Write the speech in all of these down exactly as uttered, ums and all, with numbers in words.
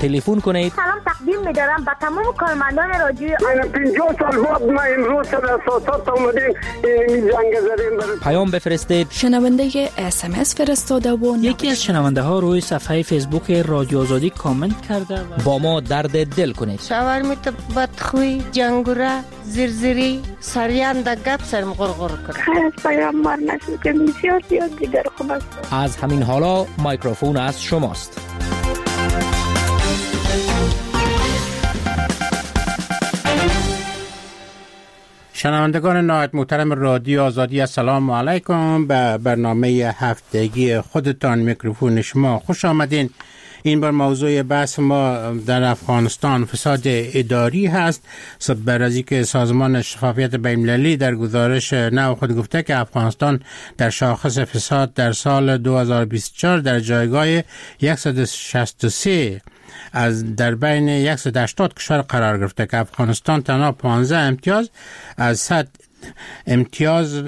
تلفن کنید. سلام تقدیم می‌دارم به تمام کارمندان رادیو. من پنجاه سال بعد ما امروز سر اساسات اومدیم این جنگ زدیم. پیام بفرستید. شنونده اس ام اس فرستاده و یکی از شنونده ها روی صفحه فیسبوک رادیو آزادی کامنت کرده و با ما درد دل کنید. شاورمیت بدخوی جنگوره زرزری سریان دا گپ سرم غرغر کرد. خیر از پیامبر نشد که بسیار زیاد دیگر خوب است. از همین حالا میکروفون از شماست. شنوندگان نهایت محترم رادیو آزادی، السلام علیکم. به برنامه هفتگی خودتان میکروفون شما خوش آمدین. این بار موضوع بحث ما در افغانستان فساد اداری هست. بر از اینکه سازمان شفافیت بین‌المللی در گزارش نو خود گفته که افغانستان در شاخص فساد در سال دو هزار و بیست و چهار در جایگاه صد و شصت و سه از در بین صد و هشتاد کشور قرار گرفته که افغانستان تنها پانزده امتیاز از صد امتیاز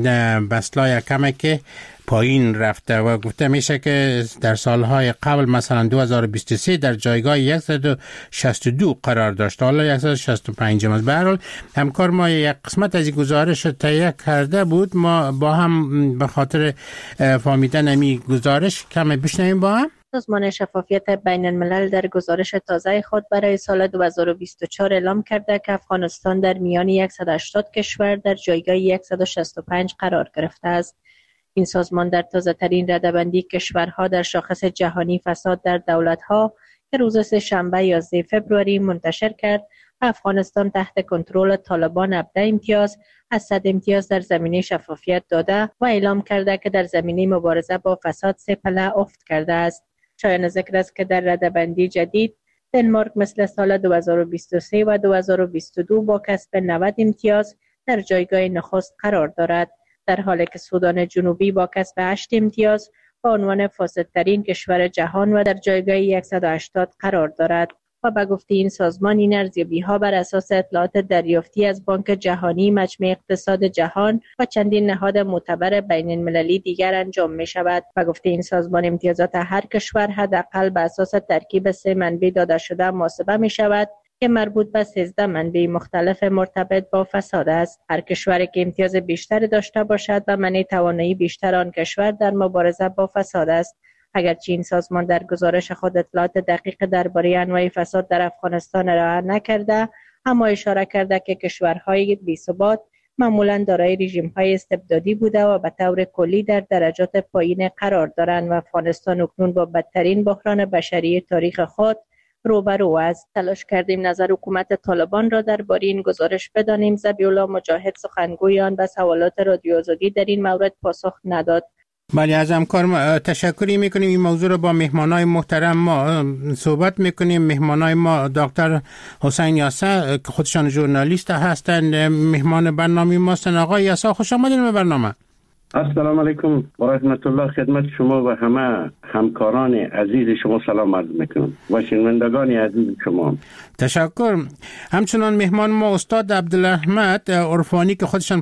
بسلای کمه که پایین رفته و گفته میشه که در سالهای قبل مثلا دو هزار و بیست و سه در جایگاه صد و شصت و دو قرار داشت، حالا صد و شصت و پنج است. به هر حال همکار ما یک قسمت از این گزارش تهیه کرده بود، ما با هم به خاطر فهمیدن این گزارش کم بشنویم با هم. سازمان شفافیت بین الملل در گزارش تازه خود برای سال دو هزار و بیست و چهار اعلام کرده که افغانستان در میان صد و هشتاد کشور در جایگاه صد و شصت و پنج قرار گرفته است. این سازمان در تازه ترین رده‌بندی کشورها در شاخص جهانی فساد در دولت‌ها که روز سه‌شنبه یازده فوریه منتشر کرد، افغانستان تحت کنترل طالبان هفده امتیاز از صد امتیاز در زمینه شفافیت داده و اعلام کرده که در زمینه مبارزه با فساد سه پله افت کرده است. شایان ذکر است که در رده‌بندی جدید دنمارک مثل سال دو هزار و بیست و سه و دو هزار و بیست و دو با کسب نود امتیاز در جایگاه نخست قرار دارد، در حالی که سودان جنوبی با کسب هشت امتیاز با عنوان فاسدترین کشور جهان و در جایگاه صد و هشتاد قرار دارد. و به گفته این سازمان این ارزیابی‌ها بر اساس اطلاعات دریافتی از بانک جهانی، مجمع اقتصاد جهان و چندین نهاد معتبر بین المللی دیگر انجام می شود. و گفته این سازمان امتیازات هر کشور حداقل بر اساس ترکیب سه منبع داده شده محاسبه می شود که مربوط به سیزده منبع مختلف مرتبط با فساد است. هر کشوری که امتیاز بیشتری داشته باشد و معنی توانایی بیشتر آن کشور در مبارزه با فساد است. اگرچه این سازمان در گزارش خود اطلاعات دقیق درباره انواع فساد در افغانستان ارائه نکرده، اما اشاره کرده که کشورهای بی‌ثبات معمولاً دارای رژیم‌های استبدادی بوده و به طور کلی در درجات پایین قرار دارند و افغانستان اکنون با بدترین بحران بشری تاریخ خود روبرو است. تلاش کردیم نظر حکومت طالبان را درباره این گزارش بدانیم. ذبیح الله مجاهد سخنگوی آن به سوالات رادیو آزادی در این مورد پاسخ نداد. بله، از همکار تشکری میکنیم. این موضوع رو با مهمانای محترم ما صحبت میکنیم. مهمانای ما دکتر حسین یاسا که خودشان ژورنالیست هستند، مهمان برنامه ما هستند. آقای یاسا خوش آمدید به برنامه. السلام علیکم و رحمت الله. خدمت شما و همه همکاران عزیز شما سلام عرض میکنم و شنوندگان عزیز شما. تشکر. همچنان مهمان ما استاد عبدالاحمد عرفانی که خودشان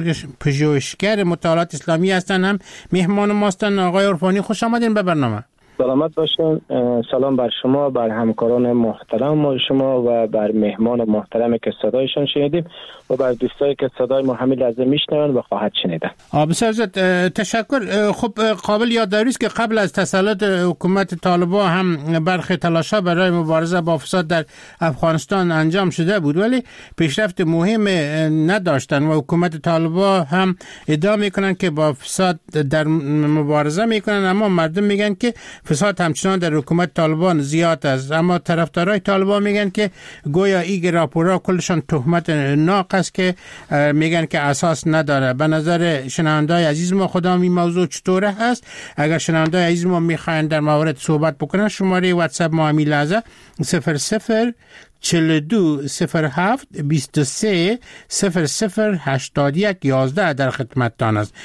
پژوهشگر مطالعات اسلامی هستند هم مهمان ما هستند. آقای عرفانی خوش آمدین به برنامه. سلامت باشین. سلام بر شما، بر همکاران محترم شما و بر مهمان محترمی که صدایشان شنیدیم و بر دوستایی که صدای ما همین لحظه میشنون و خواهد شنیدن. بسیار زیاد تشکر. خب قابل یادداری است که قبل از تسلط حکومت طالبان هم برخی تلاش‌ها برای مبارزه با فساد در افغانستان انجام شده بود، ولی پیشرفت مهم نداشتن و حکومت طالبان هم ادعا میکنن که با فساد در مبارزه میکنن، اما مردم میگن که فساد همچنان در حکومت طالبان زیاد است. اما طرفدارای طالبان میگن که گویا این راپورها کلشان تهمت ناقص که میگن که اساس نداره. به نظر شنوندای عزیز ما خودم این موضوع چطوره هست؟ اگر شنوندای عزیز ما میخواین در مورد صحبت بکنن، شماره واتساپ ما همین لحظه صفر صفر چهل و دو صفر هفت بیست و سه صفر صفر هشتاد و یک یازده در خدمتتان است.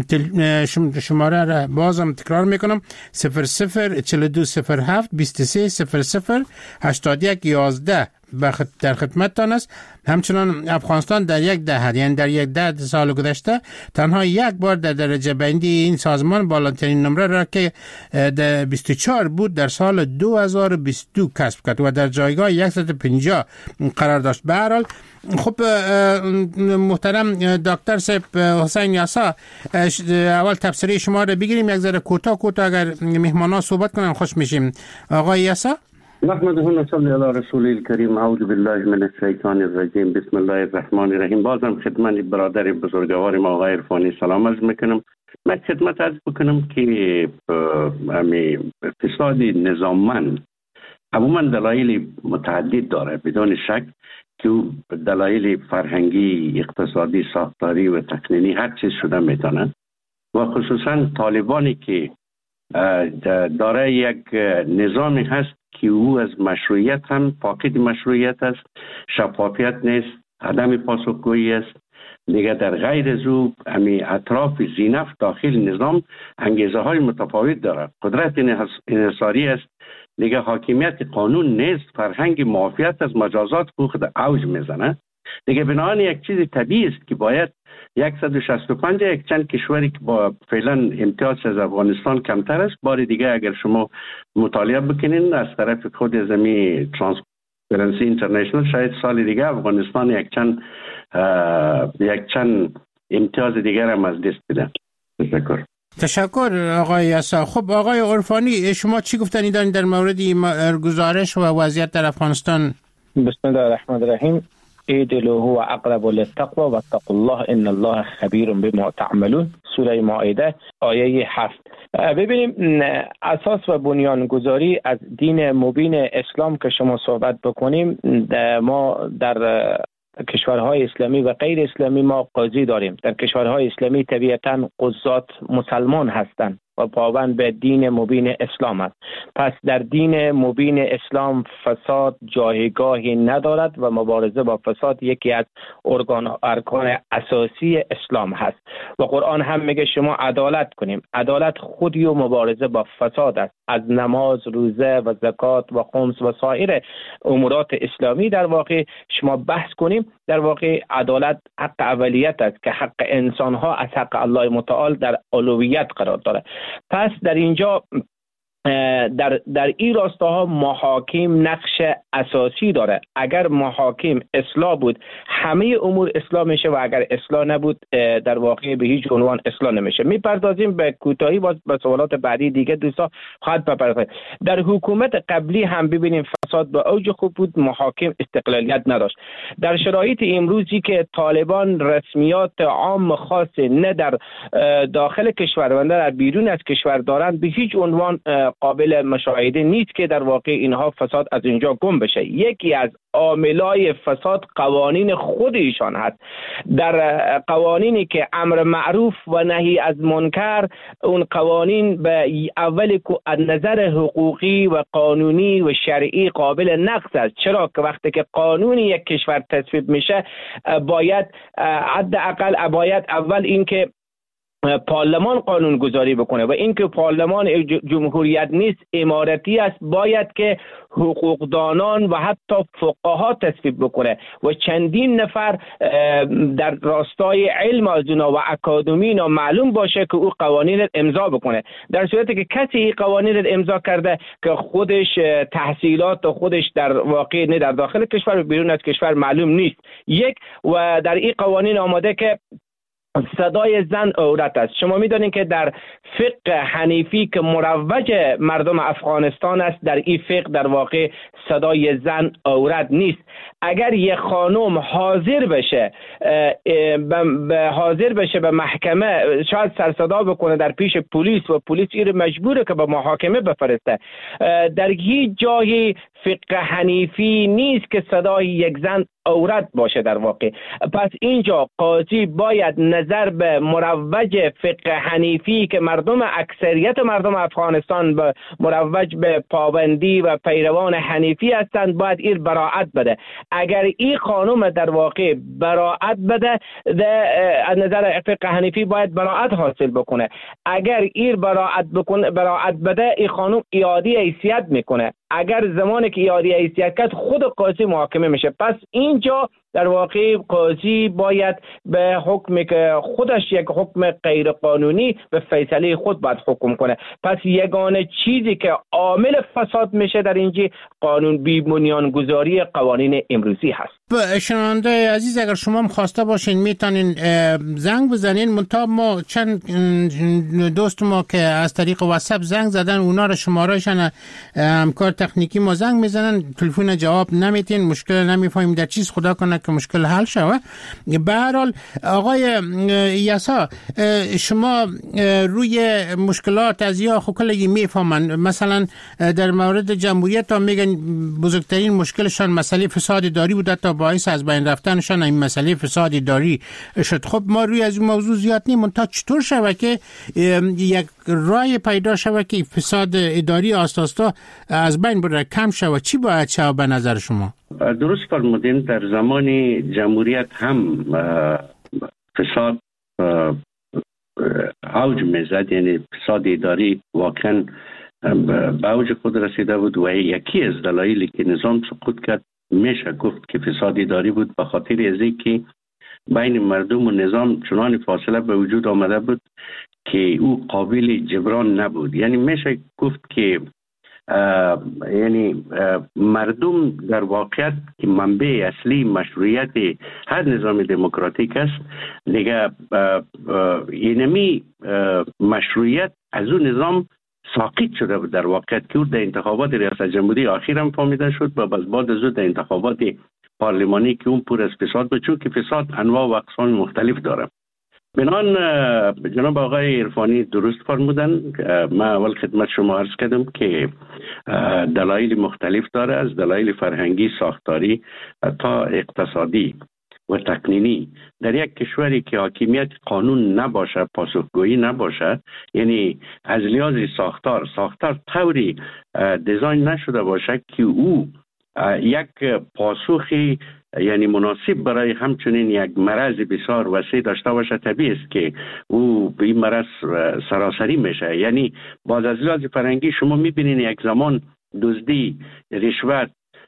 شماره را بازم تکرار میکنم صفر صفر چهل و دو صفر هفت بیست و سه صفر صفر هشتاد و یک یازده در خدمتتان است. همچنان افغانستان در یک دهه یعنی در یک ده سال گذشته تنها یک بار در درجه بندی این سازمان بالاترین نمره را که در بیست و چهار بود در سال دو هزار و بیست و دو کسب کرد و در جایگاه صد و پنجاه قرار داشت. به هر حال خب محترم دکتر صاحب حسین یاسا، اول تفسیری شما را بگیریم یک ذره کوتاه کوتاه، اگر مهمانا صحبت کنن خوش میشیم. آقای یاسا. نحمده و نصلی علی رسول الکریم. اعوذ بالله من الشیطان الرجیم. بسم الله الرحمن الرحیم. بازم خدمت برادر بزرگوار ما آقای عرفانی سلام عرض میکنم. من خدمت عرض بکنم که امی اقتصاد نظاممند عموما دلایل متعدد داره، بدون شک که دلایل فرهنگی، اقتصادی، ساختاری و تقنینی هر چیز شده میتونه و خصوصا طالبانی که داره یک نظامی هست که او از مشروعیت هم فاقد مشروعیت است، شفافیت نیست، عدم پاسخگویی است. دیگه در غیر از او امی اطراف زینف داخل نظام انگیزه های متفاوت داره، قدرت انحصاری است، دیگه حاکمیت قانون نیست، فرهنگ معافیت از مجازات خود اوج میزنه. دیگه بنابراین یک چیز طبیعی است که باید صد و شصت و پنج یک چند کشوری که با فعلا امتیاز از افغانستان کمتر است، بار دیگه اگر شما مطالعه بکنین از طرف خود زمین ترانسپرنسی اینترنشنال شاید سال دیگه افغانستان یک چند یک چند امتیاز دیگر هم از دست بده. تشکر. تشکر آقای یاسا. خب آقای عرفانی، شما چی گفتنی دارین در مورد گزارش و وضعیت در افغانستان؟ بسم الله الرحمن الرحیم. اعدلوا هو اقرب للتقوى واتقوا الله ان الله خبیر بما تعملون. سوره مائده آیه هفت. ببینیم اساس و بنیانگذاری از دین مبین اسلام که شما صحبت بکنیم، ما در کشورهای اسلامی و غیر اسلامی ما قاضی داریم. در کشورهای اسلامی طبیعتاً قضات مسلمان هستند و پابند به دین مبین اسلام است. پس در دین مبین اسلام فساد جایگاهی ندارد و مبارزه با فساد یکی از ارگان ارکان اساسی اسلام هست و قرآن هم میگه شما عدالت کنیم. عدالت خودی و مبارزه با فساد است. از نماز، روزه و زکات و خمس و سایر امورات اسلامی در واقع شما بحث کنیم، در واقع عدالت حق اولیت است که حق انسان ها از حق الله متعال در اولویت قرار داره. پس در اینجا در در این راستاها محاکم نقش اساسی داره. اگر محاکم اصلاح بود همه امور اصلاح میشه و اگر اصلاح نبود در واقع به هیچ عنوان اصلاح نمیشه. میپردازیم به کوتاهی باز به سوالات بعدی دیگه دوستا خواهد بپردازیم. در حکومت قبلی هم ببینیم فساد به اوج خوب بود، محاکم استقلالیت نداشت. در شرایط امروزی که طالبان رسمیات عام خاص نه در داخل کشور و نه در بیرون از کشور دارند، به هیچ عنوان قابل مشاهده نیست که در واقع اینها فساد از اینجا گم بشه. یکی از عاملای فساد قوانین خود ایشان هست. در قوانینی که امر معروف و نهی از منکر، اون قوانین به اول از نظر حقوقی و قانونی و شرعی قابل نقض است. چرا که وقتی که قانون یک کشور تصویب میشه باید حداقل باید اول این که پارلمان قانون گذاری بکنه و اینکه پارلمان جمهوریت نیست، امارتی است، باید که حقوقدانان و حتی فقها تصویب بکنه و چندین نفر در راستای علم از اونا و اکادمی معلوم باشه که او قوانین امضا بکنه. در صورتی که کسی این قوانین امضا کرده که خودش تحصیلات و خودش در واقع نه در داخل کشور و بیرون از کشور معلوم نیست، یک و در این قوانین آماده که صدای زن عورت است. شما می‌دانید که در فقه حنیفی که مروج مردم افغانستان است، در این فقه در واقع صدای زن عورت نیست. اگر یک خانم حاضر بشه به حاضر بشه به محکمه، شاید سرصدا بکنه در پیش پلیس و پلیس این مجبوره که به محاکمه بفرسته. در هیچ جایی فقه حنیفی نیست که صدای یک زن عورت باشه در واقع. پس اینجا قاضی باید نظر به مروج فقه حنیفی که مردم اکثریت مردم افغانستان به مروج به پابندی و پیروان حنیفی هستند، باید این براعت بده. اگر این خانم در واقع براعت بده، از نظر فقه حنیفی باید براعت حاصل بکنه. اگر این براعت بکنه براعت بده، این خانم اعاده حیثیت میکنه. اگر زمانی که یاری حیثیت کرد خود قاضی محاکمه میشه. پس اینجا در واقع قاضی باید به حکمی که خودش یک حکم غیر قانونی به فیصله خود باید حکم کنه. پس یگانه چیزی که عامل فساد میشه در اینجا قانون بی بنیانگذاری قوانین امروزی هست. شنونده عزیز، اگر شما هم خواسته باشین میتونین زنگ بزنین. منتها ما چند دوست ما که از طریق واتساپ زنگ زدن، اونا رو شمارهشان همکار تکنیکی ما زنگ میزنن، تلفن جواب نمیتین، مشکل نمیفهمیم در چیز، خدا کنه که مشکل حل شوه. به هر حال آقای یسا، شما روی مشکلات از یا خو کلگی میفهمن، مثلا در مورد جمهوریت ها میگن بزرگترین مشکلشان مسئله فساد اداری بوده تا باعث از بین رفتنشان این مسئله فساد اداری شد. خب ما روی از این موضوع زیاد نیم، تا چطور شوه که یک رای پیدا شوه که فساد اداری آستاستا از بین بره، کم شوه؟ چی باید شوه به نظر شما؟ درست فرمودین، در زمان جمهوریت هم فساد اوج میزد، یعنی فساد اداری واقعا به اوج خود رسیده بود و یکی از دلایلی که نظام سقوط کرد میشه گفت که فساد اداری بود، به خاطر از اینکه بین مردم و نظام چنان فاصله به وجود آمده بود که او قابل جبران نبود. یعنی میشه گفت که یعنی مردم در واقعیت که منبع اصلی مشروعیت هر نظام دموکراتیک است دیگه، اینمی مشروعیت از اون نظام ساقط شده بود در واقعیت که در انتخابات ریاست جمهوری آخر هم فهمیده شد و بعد از اون در انتخابات پارلمانی که اون پر از فساد بود، چون که فساد انواع و اقسام مختلف داره. بنان جناب آقای عرفانی درست فرمودن. من اول خدمت شما عرض کردم که دلایل مختلف داره، از دلایل فرهنگی، ساختاری تا اقتصادی و تقنینی. در یک کشوری که حاکمیت قانون نباشه، پاسخگویی نباشه، یعنی از لحاظ ساختار ساختار طوری دیزاین نشده باشه که او یک پاسخی یعنی مناسب برای همچنین یک مرض بسیار وسیع داشته باشه، طبیعی است که او به این مرض سراسری میشه. یعنی باز از لحاظ فرهنگی شما میبینین یک زمان دزدی، رشوت،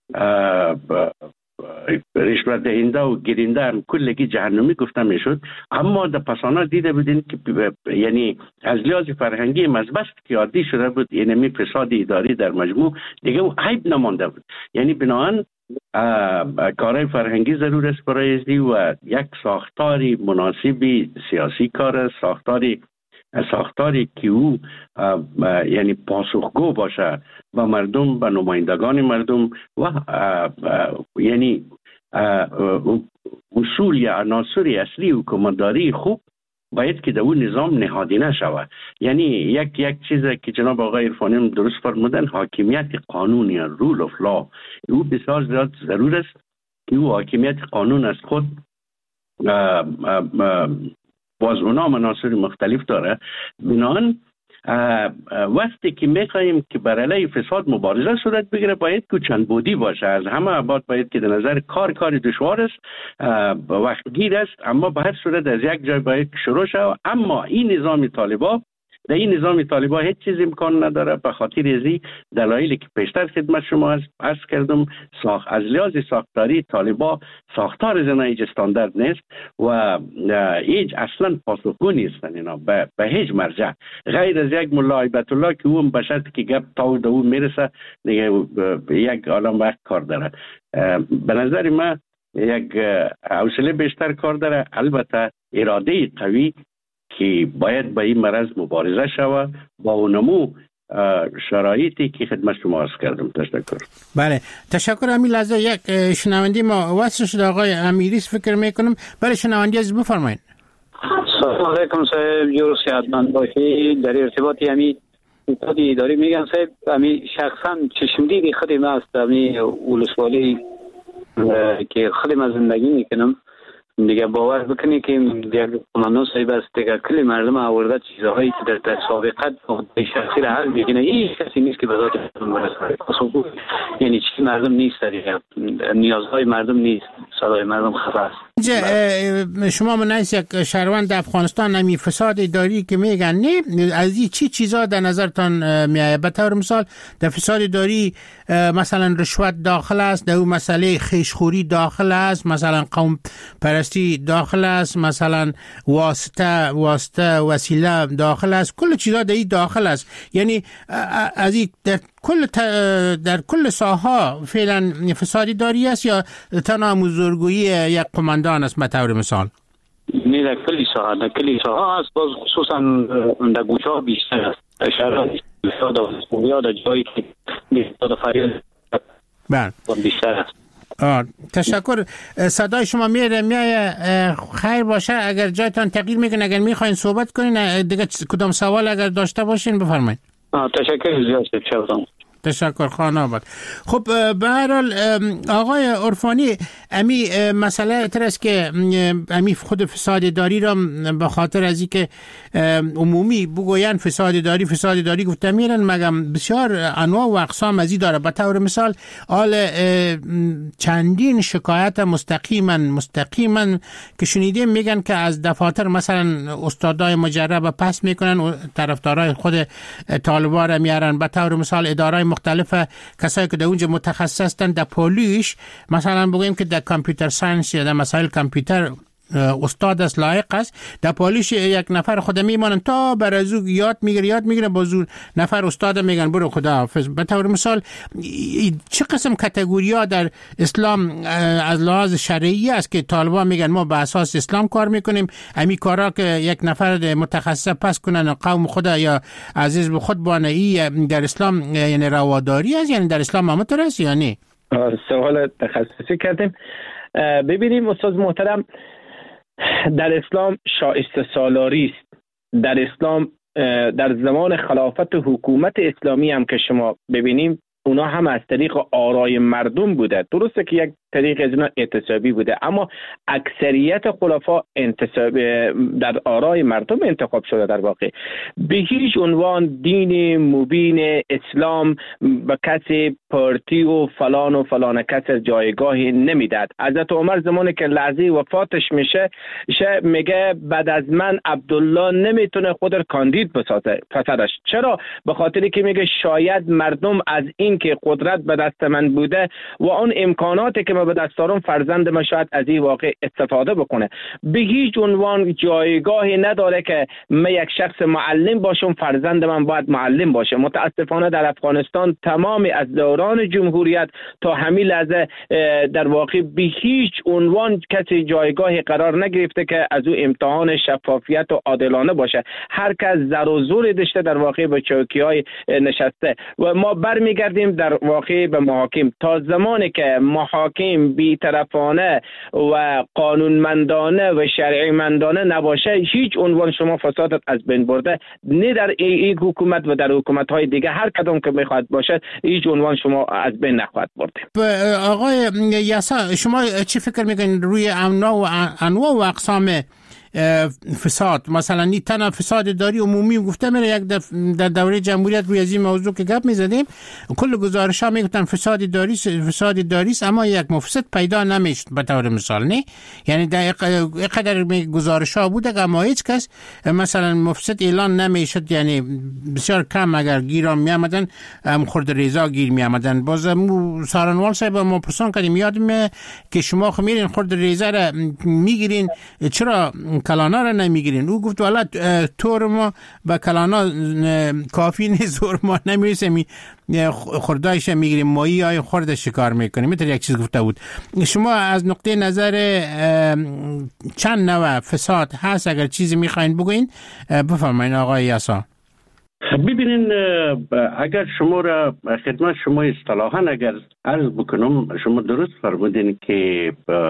رشوت دهنده و گیرنده هم کلگی جهنمی گفته میشد، اما در پسانا دیده بودین که یعنی از لحاظ فرهنگی مزبست که عادی شده بود، اینمی فساد اداری در مجموع دیگه او عیب نمانده بود. یعنی بناهن کارهای فرهنگی ضرور است برای ازدی و یک ساختاری مناسبی سیاسی کار است، ساختاری ساختاری که او یعنی پاسخگو باشه و مردم، به نمایندگان مردم و یعنی اصول یا عناصر اصلی حکومتداری خوب باید که در اون نظام نهادینه شود. یعنی یک یک چیزی که جناب آقای عرفانی درست فرمودن، حاکمیت قانون یا رول اف لا، او بسیار زیاد ضرور است که او حاکمیت قانون از خود باز اونا مناصر مختلف داره. بنان وقتی که میخواییم که بر علیه فساد مبارزه صورت بگیره باید که چند بودی باشه. از همه ابعاد باید که در نظر کار کار دشوار است، وقتگیر است، اما به هر صورت از یک جای باید شروع شود. اما این نظام طالبان، در این نظام طالبان هیچ چیز امکان نداره، به خاطر ازی دلایلی که پیشتر خدمت شما عرض کردم. ساخت از لحاظ ساختاری طالبان ساختار زنه هیچ استاندارد نیست و هیچ اصلا پاسخگو نیستن اینا به, به هیچ مرجع، غیر از یک ملا هیبت الله که اون بشد که گپ تا دو میرسه دیگه یک عالم وقت کار داره. به نظر من یک حوصله بیشتر کار داره، البته اراده قوی که باید با این مرض مبارزه شود با اونمو شرایطی که خدمت شما عرض کردم. تشکر. بله تشکر. همین لحظه یک شنونده ما وصل شده، آقای امیریس فکر میکنم. بله شنونده عزیز بفرمایید. سلام علیکم صاحب، جور صحتمند باشید. در ارتباط همین فساد اداری میگم صاحب، همین شخصا چشمدید خودم است، همین ولسوالی که خودم زندگی میکنم دیگه باور بکنی که دیگه قانون صاحب است دیگه کلی مردم آورده چیزهایی که در, در سابقت شخصی را حل میکنه. هیچ کسی نیست که به ذات مردم برسه، یعنی چیز مردم نیست دیگه، نیازهای مردم نیست. صدای مردم خفه است. شما منیس یک شهروند افغانستان همی فساد اداری که میگن نه، از این چی چیزا در نظرتان میایه؟ به طور مثال در فساد اداری مثلا رشوت داخل است، در اون مسئله خیشخوری داخل است، مثلا قوم پرستی داخل است، مثلا واسطه واسطه وسیله داخل است، کل چیزا در این داخل است. یعنی از این در کل در کل ساحه فعلا فسادی داری است یا تنها مزرگویی یک قماندان است به طور مثال؟ نه، در کل ساحه در کل ساحه است، باز خصوصا در گوشه ها بیشتر است. در شهر فساد و در جایی که فساد فریاد بله بیشتر است. آه، تشکر. صدای شما میره میایه. خیر باشه، اگر جایتان تغییر میکنه، اگر میخواین صحبت کنین دیگه کدام سوال اگر داشته باشین بفرمایید. تشکر زیاد شد. تشکر خانه آباد. خب به هر حال آقای عرفانی، امی مسئله تر است که امی خود فساد داری را به خاطر از این که عمومی بگوین فساد داری فساد داری گفته میرن، مگم بسیار انواع و اقسام از این داره. به طور مثال آل چندین شکایت مستقیما مستقیما که شنیدیم میگن که از دفاتر مثلا استادای مجرب پس میکنن و طرفدارای خود طالبان را میارن. به طور مثال ادارای مختلف کسایی که در اونجا متخصص هستند، در پولیش مثلا بگویم که در کامپیوتر ساینس یا در مسائل کامپیوتر استاد است، لایق است، در پولیش یک نفر خود میمانن تا بر از او یاد میگیره یاد میگیره بازور نفر استاد میگن برو خدا حافظ. به طور مثال چه قسم کاتگوری ها در اسلام از لحاظ شرعی است که طالبان میگن ما به اساس اسلام کار میکنیم، امی کارا که یک نفر متخصص پس کنن قوم خدا یا عزیز به خود بانه ای در اسلام یعنی رواداری است، یعنی در اسلام هم است یا نه؟ سوال تخصصی کردیم. ببینیم استاد محترم، در اسلام شایسته سالاری است. در اسلام در زمان خلافت حکومت اسلامی هم که شما ببینیم اونا هم از طریق آرای مردم بوده. درسته که یک طریق از اونا اعتصابی بوده، اما اکثریت خلفا انتصاب در آرای مردم انتخاب شده. در واقع به هیچ عنوان دین مبین اسلام به کسی پارتی و فلان و فلان کس جایگاهی نمیداد. حضرت عمر زمانی که لحظه وفاتش میشه شه میگه بعد از من عبدالله نمیتونه خود را کاندید بسازه پسرش. چرا؟ به خاطری که میگه شاید مردم از این که قدرت به دست من بوده و اون امکاناتی که من به دست دارم فرزند من شاید از این واقع استفاده بکنه. به هیچ عنوان جایگاهی نداره که من یک شخص معلم باشم فرزند من باید معلم باشه. متاسفانه در افغانستان تمام از دوران جمهوریت تا همین لحظه در واقع به هیچ عنوان کسی جایگاهی قرار نگرفته که از او امتحان شفافیت و عادلانه باشه. هر کس زر و زور داشته در واقع به چوکی‌های نشسته و ما برمیگردیم در واقع به محاکم. تا زمانی که محاکم بی‌طرفانه و قانونمندانه و شرعی‌مندانه نباشه هیچ عنوان شما فسادت از بین برده نه در این حکومت و در حکومت‌های دیگه هر کدام که میخواد باشه هیچ عنوان شما از بین نخواهد برده. آقای یاسا شما چی فکر میکنید روی انواع و انواع و اقسام فساد؟ مثلا نی تنها فساد داری عمومی گفته میره، یک در دوره جمهوریت روی از این موضوع که گپ میزدیم کل گزارش ها میگفتن فساد داری فساد داری است، اما یک مفسد پیدا نمیشد به طور مثال. نه یعنی در قدر گزارش ها بود اما هیچ کس مثلا مفسد اعلان نمیشد، یعنی بسیار کم اگر گیران می آمدن خرد ریزا گیر می آمدن. باز سارنوال صاحب ما پرسان کردیم یادم که شما خو میرین خرد ریزا را میگیرین چرا کلانا را نمیگیرین؟ او گفت والا طور ما به کلانا کافی نیست، زور ما نمیرسه می خردایش میگیریم مایی های خرد شکار میکنیم. میتونی یک چیز گفته بود. شما از نقطه نظر چند نوع فساد هست اگر چیزی میخواین بگوین بفرمایین آقای یاسا. ببینین اگر شما را خدمت شما اصطلاحاً اگر عرض بکنم شما درست فرمودین که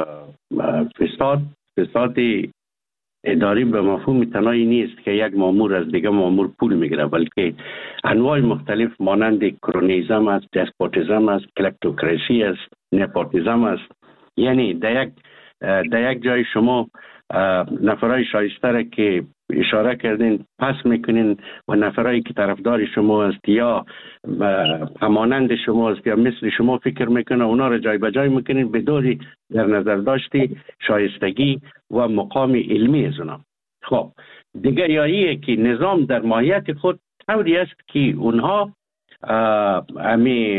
فساد فساد اداری به مفهوم تنهایی نیست که یک مامور از دیگه مامور پول میگیره، بلکه انواع مختلف مانند کرونیزم است، دسپوتیزم است، کلکتوکراسی است، نپوتیزم است. یعنی در یک در یک جای شما نفرای شایسته را که اشاره کردین پس میکنین و نفرایی که طرفدار شما است یا همانند شما است یا مثل شما فکر میکنه اونا را جای به جای میکنین بدون در نظر داشتی شایستگی و مقام علمی از اونا. خب دیگه یاییه که نظام در ماهیت خود طوری است که اونها امی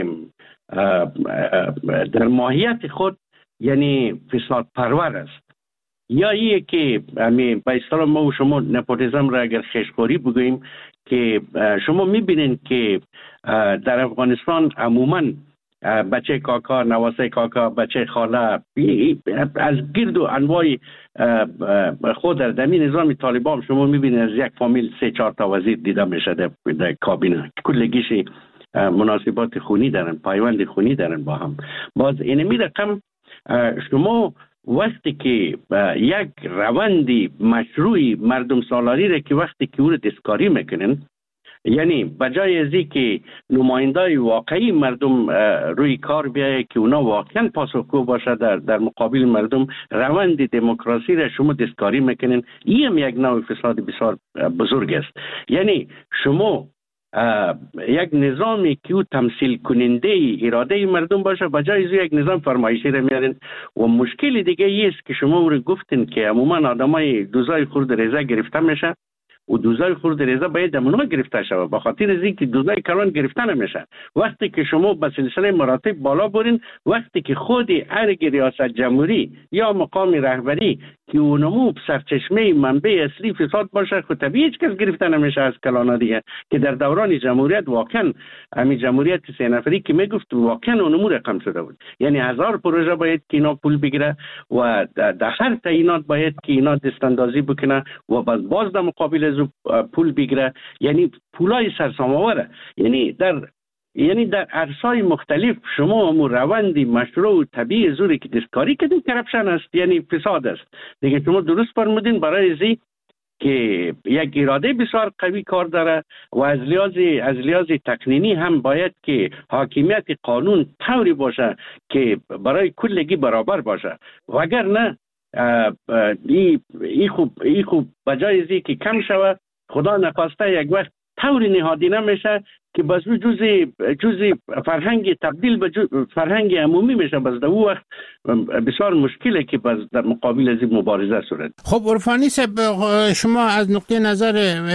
در ماهیت خود یعنی فساد پرور است. یا ایه که امی به اصطلاح ما و شما نپوتیزم را اگر خشخوری بگوییم که شما میبینین که در افغانستان عموما بچه کاکا، نواسه کاکا، بچه خاله از گرد و انواع خود در دمی نظام طالبان شما میبینین از یک فامیل سه چهار تا وزیر دیده میشه در کابینه، کلگیش مناسبات خونی دارن، پایوند خونی دارن با هم. باز اینمی رقم شما وقتی که یک روندی مشروعی مردم سالاری را که وقتی که او را دستکاری میکنن، یعنی بجای ازی که نمایندای واقعی مردم روی کار بیایه که اونا واقعا پاسخگو باشه در در مقابل مردم، روند دموکراسی را شما دستکاری میکنن. این هم یک نوع فساد بسیار بزرگ است. یعنی شما یک نظامی که او تمثیل کننده اراده مردم باشه بجای از یک نظام فرمایشی را میارین. و مشکل دیگه ایست که شما او را گفتین که عموما آدمای دوزای خورد ریزه گرفته میشه و دوزای خورد ریزه باید دمونا گرفته شود، به خاطر از اینکه دوزای کلان گرفته نمیشه. وقتی که شما به سلسله مراتب بالا برین، وقتی که خود ارگ ریاست جمهوری یا مقام رهبری که اونمو سرچشمه منبع اصلی فساد باشه، خود طبیعی هیچ کس گرفته نمیشه از کلانا دیگه که در دوران جمهوریت واقعا همین جمهوریت سه نفری که میگفت واقعا اونمو رقم شده بود. یعنی هزار پروژه باید که اینا پول بگیره و در هر تعیینات باید که اینا دستاندازی بکنه و باز باز در مقابل از پول بگیره. یعنی پولای سرسام‌آوره. یعنی در یعنی در عرصه‌های مختلف شما هم روندی مشروع و طبیعی زوری که دستکاری کردین کرپشن است، یعنی فساد است دیگه. شما درست فرمودین برای ازی که یک اراده بسیار قوی کار داره و از لحاظ از لحاظ تقنینی هم باید که حاکمیت قانون طوری باشه که برای کلگی برابر باشه، وگرنه ای ای خوب ای خوب بجای ازی که کم شوه خدا نخواسته یک وقت طوری نهادی نمیشه که بس جزء جزء فرهنگ تبدیل به فرهنگ عمومی میشه. بس در اون وقت بسیار مشکله که بس در مقابل از این مبارزه صورت. خب عرفانی صاحب، شما از نقطه نظر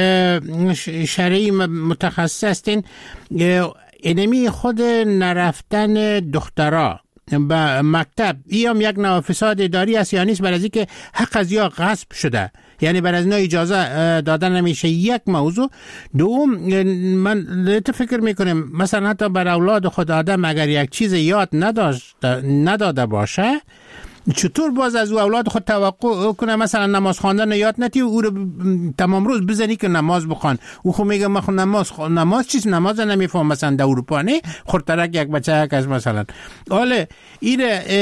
شرعی متخصص هستین، اینمی خود نرفتن دخترها به مکتب این هم یک نوع فساد اداری است یا نیست؟ برای از اینکه حق از یا غصب شده، یعنی برای از اینا اجازه دادن نمیشه. یک موضوع. دوم، من تو فکر میکنم مثلا حتی بر اولاد خود آدم اگر یک چیز یاد نداشت نداده باشه، چطور باز از او اولاد خود توقع کنه مثلا نماز خواندن یاد نتی و او رو تمام روز بزنی که نماز بخوان؟ او خود میگه من نماز خو... نماز چیز نماز نمیفهم. مثلا در اروپا نه خورترک یک بچه یک از مثلا حالا این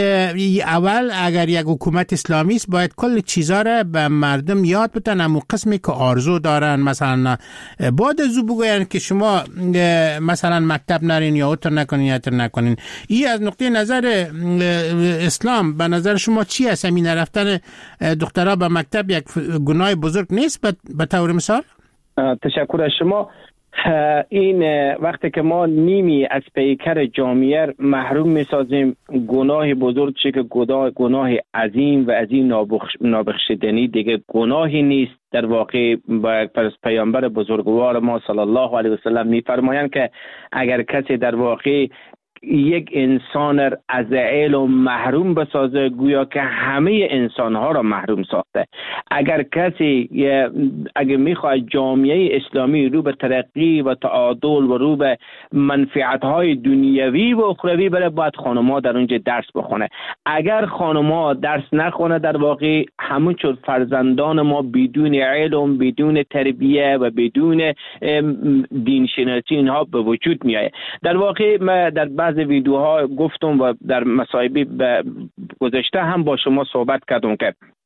اول اگر یک حکومت اسلامی است باید کل چیزا رو به مردم یاد بدن، اما قسمی که آرزو دارن مثلا بعد از او بگوین که شما مثلا مکتب نرین یا اتر نکنین یا اتر نکنین. این از نقطه نظر اسلام به نظر شما چی است؟ همین رفتن دخترها به مکتب یک گناه بزرگ نیست به طور مثال؟ تشکر از شما. این وقتی که ما نیمی از پیکر جامعه محروم میسازیم، گناه بزرگ چه که گناه عظیم و از این نابخش نابخشیدنی دیگه گناهی نیست. در واقع با پیامبر بزرگوار ما صلی الله علیه و سلم میفرمایند که اگر کسی در واقع یک انسان از علم محروم بسازه گویا که همه انسانها را محروم ساخته. اگر کسی اگر میخواد جامعه اسلامی رو به ترقی و تعادل و رو به منفعت‌های دنیوی و اخروی بره، باید خانم‌ها در اونجا درس بخونه. اگر خانم‌ها درس نخونه در واقع همونطور فرزندان ما بدون علم، بدون تربیه و بدون دینشناسی اینها به وجود میاد. در واقع ما در بعض ویدیوها گفتم و در مصاحبه گذشته هم با شما صحبت کردم که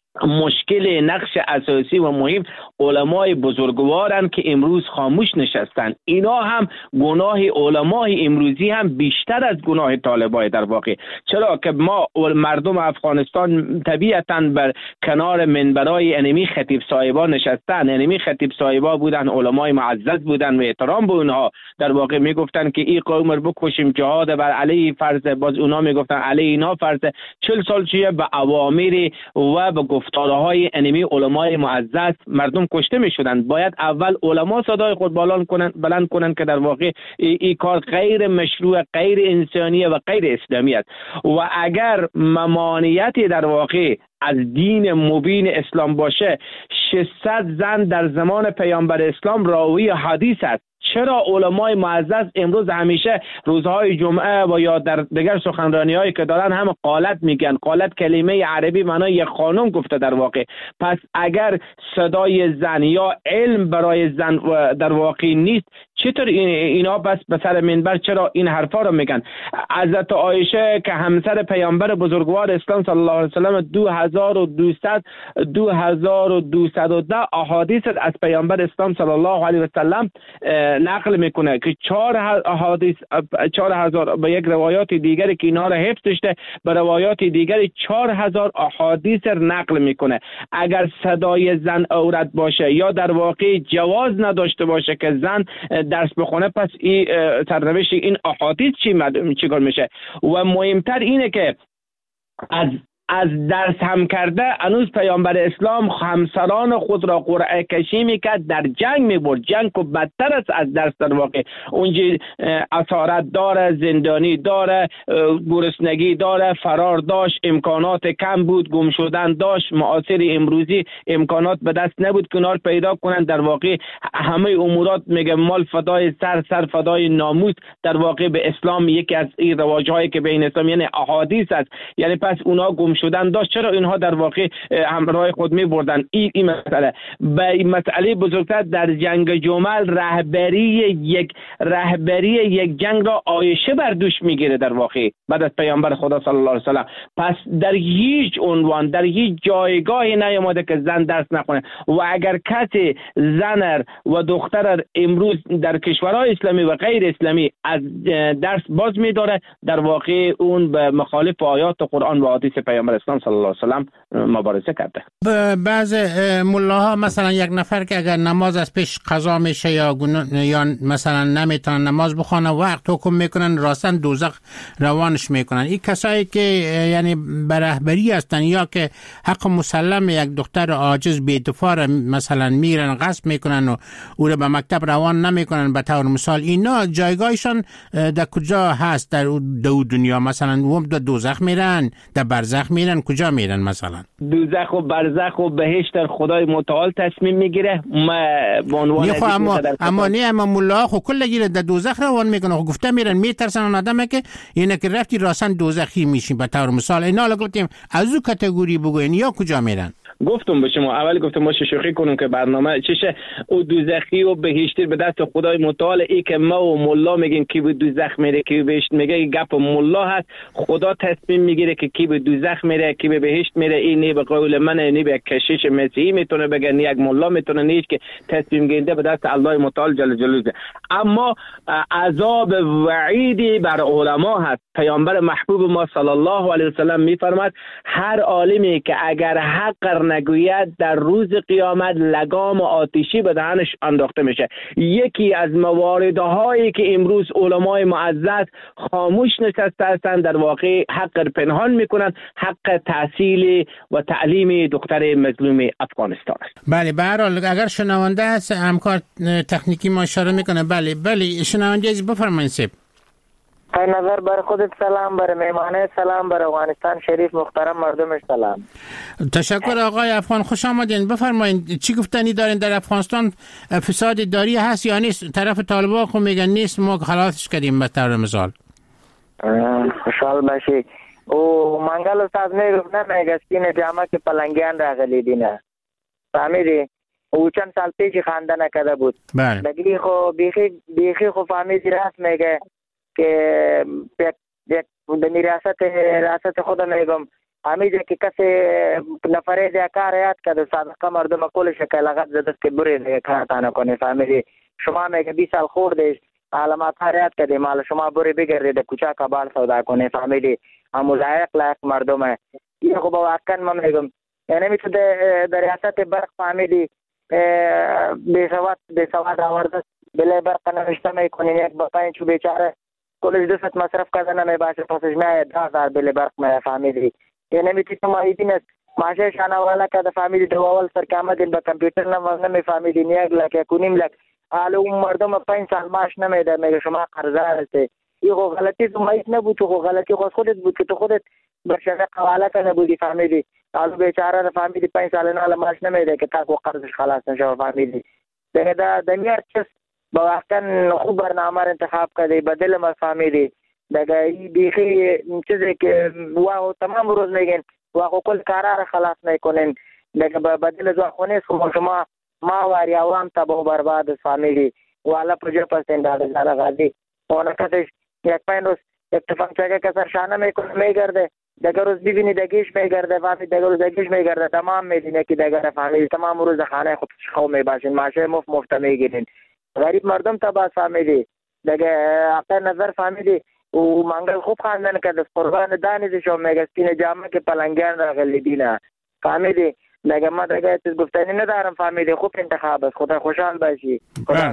مشکل نقش اساسی و مهم علمای بزرگوارن که امروز خاموش نشستن. اینا هم گناه علمای امروزی هم بیشتر از گناه طالبای در واقع. چرا که ما مردم افغانستان طبیعتاً بر کنار منبرای انمی خطیب صاحبا نشستن. انمی خطیب صاحبا بودن، علمای معزز بودن و احترام به اونها در واقع میگفتن که این قوم رو بکشیم، جهاد بر علیه فرض، باز اونا میگفتن علیه اینا فرض. چهل سال چیه به اوامر و به گفتارهای انمی علمای معزز مردم کشته می شدن. باید اول علما صدای خود بلند کنن بلند کنن که در واقع این ای کار غیر مشروع، غیر انسانی و غیر اسلامی است. و اگر ممانعتی در واقع از دین مبین اسلام باشه، ششصد زن در زمان پیامبر اسلام راوی حدیث است. چرا علمای معزز امروز همیشه روزهای جمعه و یا در دیگر سخنرانی هایی که دارن هم قالت میگن؟ قالت کلمه عربی معنای یک خانم گفته در واقع. پس اگر صدای زن یا علم برای زن در واقع نیست، چطور اینا بس به سر منبر چرا این حرفا رو میگن؟ حضرت عایشه که همسر پیامبر بزرگوار اسلام صلی الله علیه و سلم دو هزار و دویست دو هزار و دویست و ده احادیث از پیامبر اسلام صلی الله علیه و سلم نقل میکنه که چهار احادیث چهار هزار به یک روایات دیگری که اینا را حفظ داشته، به روایات دیگری چهار هزار احادیث نقل میکنه. اگر صدای زن عورت باشه یا در واقع جواز نداشته باشه که زن درس بخونه، پس این سرنوشت این احادیث چی چیکار میشه؟ و مهمتر اینه که از از درس هم کرده هنوز پیامبر اسلام همسران خود را قرعه کشی میکرد، در جنگ میبرد. جنگ کو بدتر است از درس در واقع. اونجا اسارت داره، زندانی داره، گرسنگی داره، فرار داشت، امکانات کم بود، گم شدن داشت. معاصر امروزی امکانات به دست نبود که نار پیدا کنن. در واقع همه امورات میگه مال فدای سر، سر فدای ناموس. در واقع به اسلام یکی از این رواج‌هایی که بین اسلام یعنی احادیث است. یعنی پس اونا گم شدن داشت. چرا اینها در واقع همراه خود می بردن؟ این این مسئله به این مسئله بزرگتر در جنگ جمل رهبری یک رهبری یک جنگ را عایشه بر دوش میگیره در واقع بعد از پیامبر خدا صلی الله علیه و سلم. پس در هیچ عنوان در هیچ جایگاهی نیامده که زن درس نخونه. و اگر کسی زن و دختر امروز در کشورهای اسلامی و غیر اسلامی از درس باز می‌داره، در واقع اون به مخالف آیات قرآن و حدیث پیامبر اسلام صلی الله علیه و سلم مبارزه کرده. بعض ملاها مثلا یک نفر که اگر نماز از پیش قضا میشه یا یا مثلا نمیتونه نماز بخونه، وقت حکم میکنن راستن دوزخ روانش میکنن. این کسایی که یعنی به رهبری هستن یا که حق مسلم یک دختر عاجز بی‌دفاع مثلا میرن غصب میکنن و او رو به مکتب روان نمیکنن به طور مثال، اینا جایگاهشان در کجا هست در دو دنیا؟ مثلا هم در دوزخ میرن، در برزخ میرن، کجا میرن؟ مثلا دوزخ و برزخ و بهشت خدای متعال تصمیم میگیره. ما به عنوان اما اما نه اما ملا خو کل گیره در دوزخ روان میکنه. خو گفته میرن میترسن اون آدمه که اینه که رفتی راستن دوزخی میشین به طور مثال. اینا الان گفتیم از او کاتگوری بگوین یا کجا میرن؟ گفتم به شما اول گفتم ما شوخی کنیم که برنامه چشه او دوزخی و بهشتی به دست خدای متعال. ای که ما و ملا میگیم کی به دوزخ میره کی به بهشت میگه گپ ملا هست. خدا تصمیم میگیره که کی به دوزخ میره کی به بهشت میره. این نه به قول من نه به کشیش مسیحی میتونه بگه، نه یک ملا میتونه، نه که تصمیم گیرنده به دست الله متعال جل جلاله. اما عذاب وعیدی بر علما هست. پیامبر محبوب ما صلی الله علیه و سلم میفرماد هر عالمی که اگر حق نگوید در روز قیامت لگام آتشی به دهنش انداخته میشه. یکی از مواردهایی که امروز علمای معزز خاموش نشسته هستند در واقع حق پنهان میکنند، حق تحصیل و تعلیم دختر مظلوم افغانستان است. بله به هر حال اگر شنونده هست همکار تکنیکی ما اشاره میکنه. بله بله شنونده از بفرمایید. سیب های نظر بر خودت سلام، بر میمانه سلام، بر افغانستان شریف محترم مردمش سلام. تشکر آقای افغان، خوش آمدین. بفرمایید چی گفتنی دارین؟ در افغانستان فساد اداری هست یا نیست؟ طرف طالبان خو میگن نیست، ما خلاصش کردیم به طور مثال. خوشحال باشی. او منگل استاد میگفت نه میگستین جامعه که پلنگیان راغلی دینه فهمیدی؟ او چند سال پیش خانده نکده بود. بله. بگی خو بیخی بیخی خو فهمیدی راست میگه که یک یک میراثت ریاست خود میگم همیشه که کسی نفره دیگه کار یاد کرده سابقه مردم کلش که لغت زده که بره دیگه کار تا نکنه فهمیدی. شما میگه بیست سال خوردش علامات کار یاد کرده مال شما بره بگردید کوچه کبار سودا کنه فهمیدی. اما لایق لایق مردمه. این خب واقعا من میگم یعنی می تو در ریاست برق فهمیدی بی سواد بی سواد آورده بله برق نوشته میکنین یک بقاین چو بیچاره کلش دست مصرف کرده نمیباشه پسش میاید ده هزار بله برق می فهمیدی. یعنی می تو مایدین است ماشه شانوالا کرده فهمیدی دو اول سر که آمدین با کمپیوتر نمی فهمیدین یک لک یک و نیم لک حالا اون مردم پنج سال معاش نمیده میگه شما قرضدار هستی. این خو غلطی تو مایت نبود تو خو غلطی خود خودت بود که تو خودت برشنه قواله کنه بودی فهمیدی. حالا بیچاره فهمیدی پنج سال نه معاش نمیده که تا کو قرضش خلاص نشه فهمیدی. دیگه دا دنیا چیز با واقعا خوب برنامه انتخاب کرده بدل ما فهمیدی. دیگه این بیخی چیزی که واو تمام روز میگن واقعا کل کارا خلاص میکنن دیگه بدل زو خونه شما شما ما واری عوام تبا برباد فهمیدی. والا پروژه پسند داره غادی اون کتش یک پنج روز اتفاق چه که سرشانه میکنه میگرده دیگه روز ببینی دگیش میگرده فهمی دیگه روز دگیش میگرده تمام میدینه که دیگه فهمی تمام روز خانه خود خو میباشین ماشه مفت مفت میگیرین غریب مردم تبا فهمیدی. دیگه اپر نظر فهمیدی و منگل خوب خواندن کرده قربان دانیزی شو میگه سپین جامعه که پلنگیان را غلیدینه فهمیدی. دیگه ما دیگه چیز گفتنی ندارم فهمیدی. خوب انتخاب است خدا خوشحال باشی.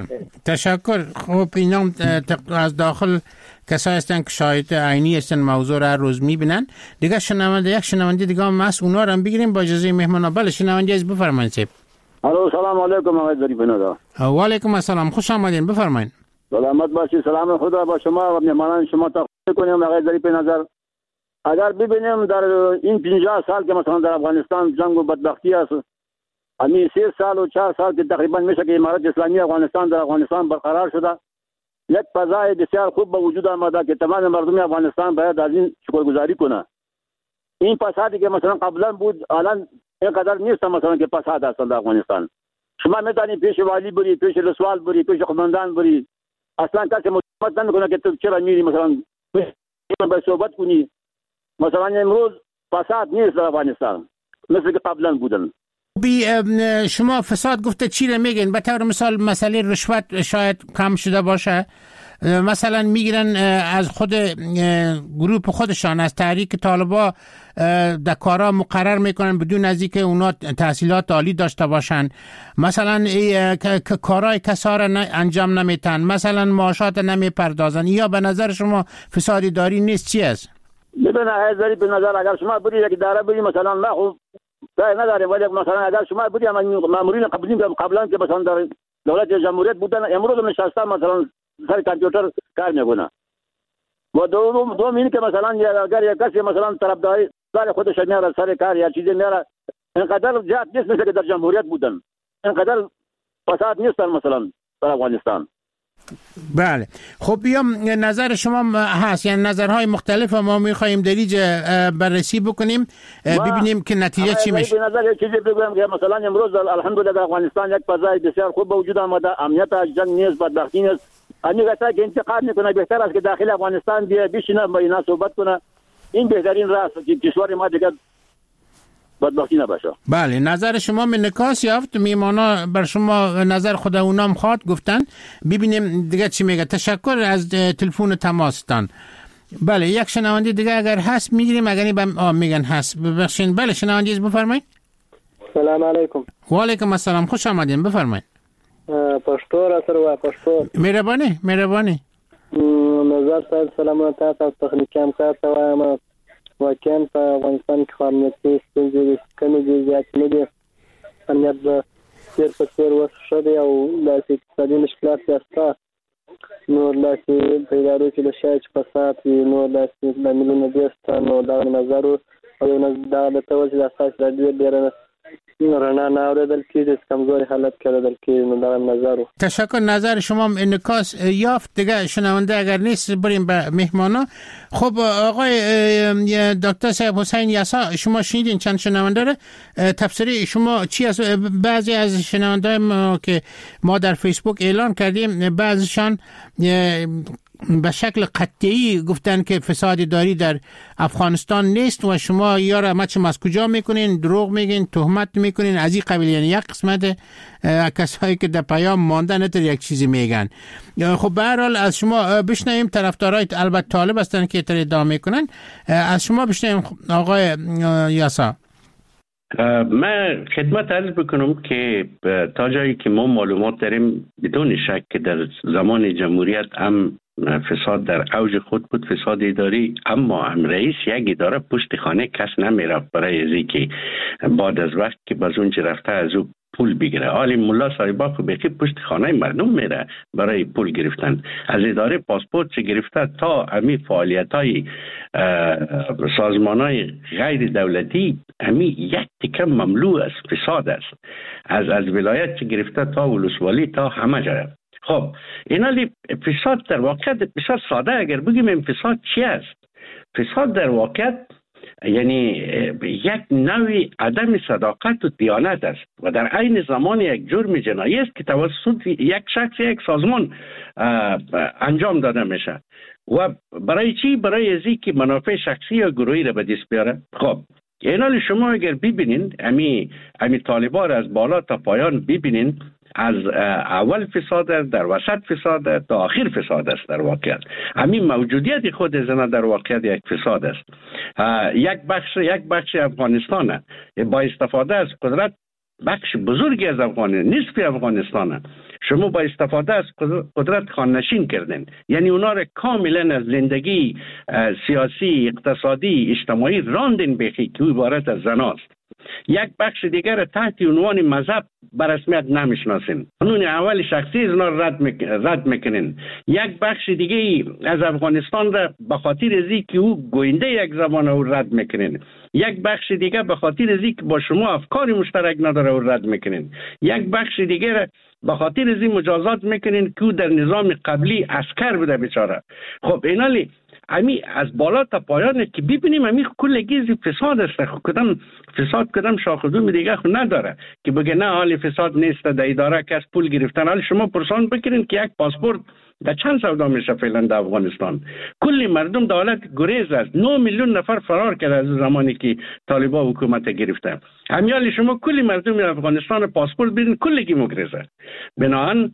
تشکر. خب اینا از داخل کسایی هستن که شاهد عینی هستن موضوع را روز میبینن. دیگه شنونده یک شنونده دیگه هم هست اونا رو هم بگیریم با اجازه مهمانا. بله شنونده از بفرمایید صاحب. الو سلام علیکم آقای ظریف ندا. و علیکم السلام خوش آمدین بفرمایید. سلامت باشی. سلام خدا با شما و مهمانان شما تقدیم کنیم آقای ظریف نظر. اگر ببینیم در این پنجاه سال که مثلا در افغانستان جنگ و بدبختی است همین سه سال و چهار سال که تقریبا میشه که امارت اسلامی افغانستان در افغانستان برقرار شده یک فضای بسیار خوب به وجود آمده که تمام مردم افغانستان باید از این شکرگزاری کنه. این فسادی که مثلا قبلا بود الان اینقدر نیست مثلا که فساد است در افغانستان. شما میتونید پیش والی بری پیش رسوال بری پیش قماندان بری اصلا کسی مطمئن نمیکنه که تو چرا میری مثلا به صحبت کنی. مثلا امروز فساد نیست در افغانستان مثل که قبلا بودن. بی شما فساد گفته چی رو میگین؟ به طور مثال مسئله رشوت شاید کم شده باشه. مثلا میگیرن از خود گروه خودشان از تحریک طالبا در کارا مقرر میکنن بدون از اینکه اونا تحصیلات عالی داشته باشن. مثلا کارهای کسا را انجام نمیتن. مثلا معاشات نمیپردازن. یا به نظر شما فسادی داری نیست چی است؟ ببین آقای به نظر اگر شما بری یک اداره بری مثلا ما خوب رای نداریم ولی مثلا اگر شما بری مامورین قبلی قبلا که مثلا در دولت جمهوریت بودن امروز نشسته مثلا سر کامپیوتر کار میکنه و دو دو مین که مثلا اگر یک کسی مثلا طرفداری سر خودش میاره سر کار یا چیزی میاره اینقدر زیاد نیست مثل که در جمهوریت بودن. اینقدر فساد نیست مثلا در افغانستان. بله خب بیام نظر شما هست یعنی نظرهای مختلف ما میخواییم دریج بررسی بکنیم ببینیم که نتیجه چی میشه. به نظر چیزی بگم که مثلا امروز الحمدلله در افغانستان یک فضای بسیار خوب به وجود آمده. امنیت از جنگ نیست بدبختی نیست. همین کسایی که انتقاد میکنه بهتر است که داخل افغانستان بیا بشینه با اینا صحبت کنه. این بهترین راه است که کشور ما دیگه بدبختی نباشه. بله نظر شما منعکس یافت. میمانا بر شما نظر خود اونام خواد گفتن ببینیم دیگه چی میگه. تشکر از تلفن تماستان. بله یک شنونده دیگه اگر هست میگیریم اگر نی میگن هست ببخشید. بله شنونده بفرمایید. سلام علیکم. و علیکم السلام خوش آمدین بفرمایید. پښتو را سره وا پښتو مهرباني مهرباني نظر صاحب سلامات تاسو تخنیکی همکار ته وایم. واقعا په افغانستان کې خارنيتي ستونزې کمې دي زیات نه دي. امنیت به ډېر په څېر وښه دی او داسې اقتصادي مشکلات شته نور داسې په ادارو کې د شایع فساد وي نور داسې لاملونه دي شته نو دا نظر او دا د توجه د اساس د ډېر ډېر رڼا نه اورېدل کېږي کمزوري حالت کې اورېدل کېږي نو دا نظر. تشکر. نظر شما انعکاس یافت. دیگه شنونده اگر نیست بریم به مهمانا. خب آقای دکتر صاحب حسین یسا شما شنیدین چند شنونده رو تفسیر شما چی است؟ بعضی از شنونده ما که ما در فیسبوک اعلان کردیم بعضیشان به شکل قطعی گفتن که فساد اداری در افغانستان نیست و شما یا را مچم از کجا میکنین، دروغ میگین، تهمت میکنین از این قبیل. یعنی یک قسمت کسایی که در پیام مانده نتر یک چیزی میگن. خب به هر حال از شما بشنویم، طرفدارای البته طالب هستن که تر ادعا میکنن، از شما بشنویم آقای یاسا. من خدمت عرض بکنم که تا جایی که ما معلومات داریم بدون شک که در زمان جمهوریت هم فساد در اوج خود بود، فساد اداری، اما هم رئیس یک اداره پشت خانه کس نمیرفت برای ازی که بعد از وقت که باز اونجا رفته از او پول بگیره. حالی ملا صاحبا خب بخی پشت خانه مردم میره برای پول گرفتن. از اداره پاسپورت چه گرفته تا امی فعالیت های سازمان های غیر دولتی، امی یک تکه مملو از فساد است. از از ولایت چه گرفته تا ولسوالی تا همه جا. خب اینالی فساد در واقعیت بسیار ساده اگر بگیم این فساد چی است؟ فساد در واقعیت یعنی یک نوعی عدم صداقت و دیانت است و در عین زمان یک جرم جنایی است که توسط یک شخص یک سازمان انجام داده میشه. و برای چی؟ برای ازی که منافع شخصی یا گروهی را به دست بیاره. خب اینالی شما اگر ببینین امی امی طالبان از بالا تا پایان ببینین، از اول فساد است، در وسط فساد است، تا آخر فساد است. در واقعیت همین موجودیت خود زن در واقعیت یک فساد است. یک بخش یک بخش افغانستان با استفاده از قدرت، بخش بزرگی از افغانستان، نصف افغانستان شما با استفاده از قدرت خاننشین کردن. یعنی اونا را کاملا از زندگی سیاسی، اقتصادی، اجتماعی راندن بخی که عبارت از زناست. یک بخش دیگر تحت عنوان مذهب به رسمیت نمیشناسین، قانون اول شخصی از اونا رد, مک... رد میکنین. یک بخش دیگه از افغانستان را به خاطر ازی که او گوینده یک زبان او رد میکنین. یک بخش دیگه به خاطر ازی که با شما افکار مشترک نداره او رد میکنین. یک بخش دیگه به خاطر ازی مجازات میکنین که او در نظام قبلی عسکر بوده بیچاره. خب اینالی امی از بالا تا پایان که ببینیم امی کلگی فساد است. کدام فساد کدام شاخدوم دیگه خود نداره که بگه نه حال فساد نیست، در اداره کس پول گرفتن. حال شما پرسان بکنین که یک پاسپورت در چند سودا میشه فعلا در افغانستان؟ کلی مردم در حالت گریز است. نه میلیون نفر فرار کرده از زمانی که طالبان حکومت گرفته. همیال شما کلی مردم افغانستان پاسپورت بدین کلگی مگریزه. بناهن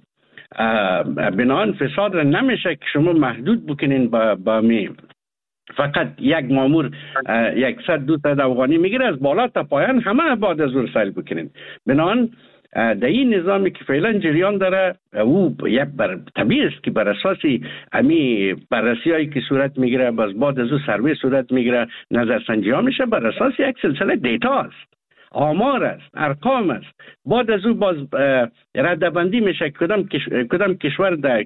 بناهن فساد را نمیشه که شما محدود بکنین با, با می فقط یک مامور یک صد دو صد افغانی میگیره، از بالا تا پایان همه بعد از اون سیل بکنین. بناهن در این نظامی که فعلا جریان داره او یک بر طبیعی است که بر اساس امی بررسی هایی که صورت میگیره، باز بعد از اون سروی صورت میگیره، نظرسنجی ها میشه بر اساس یک سلسله دیتا است، آمار است، ارقام است. بعد از او باز ردبندی میشه کدام کدام کشور در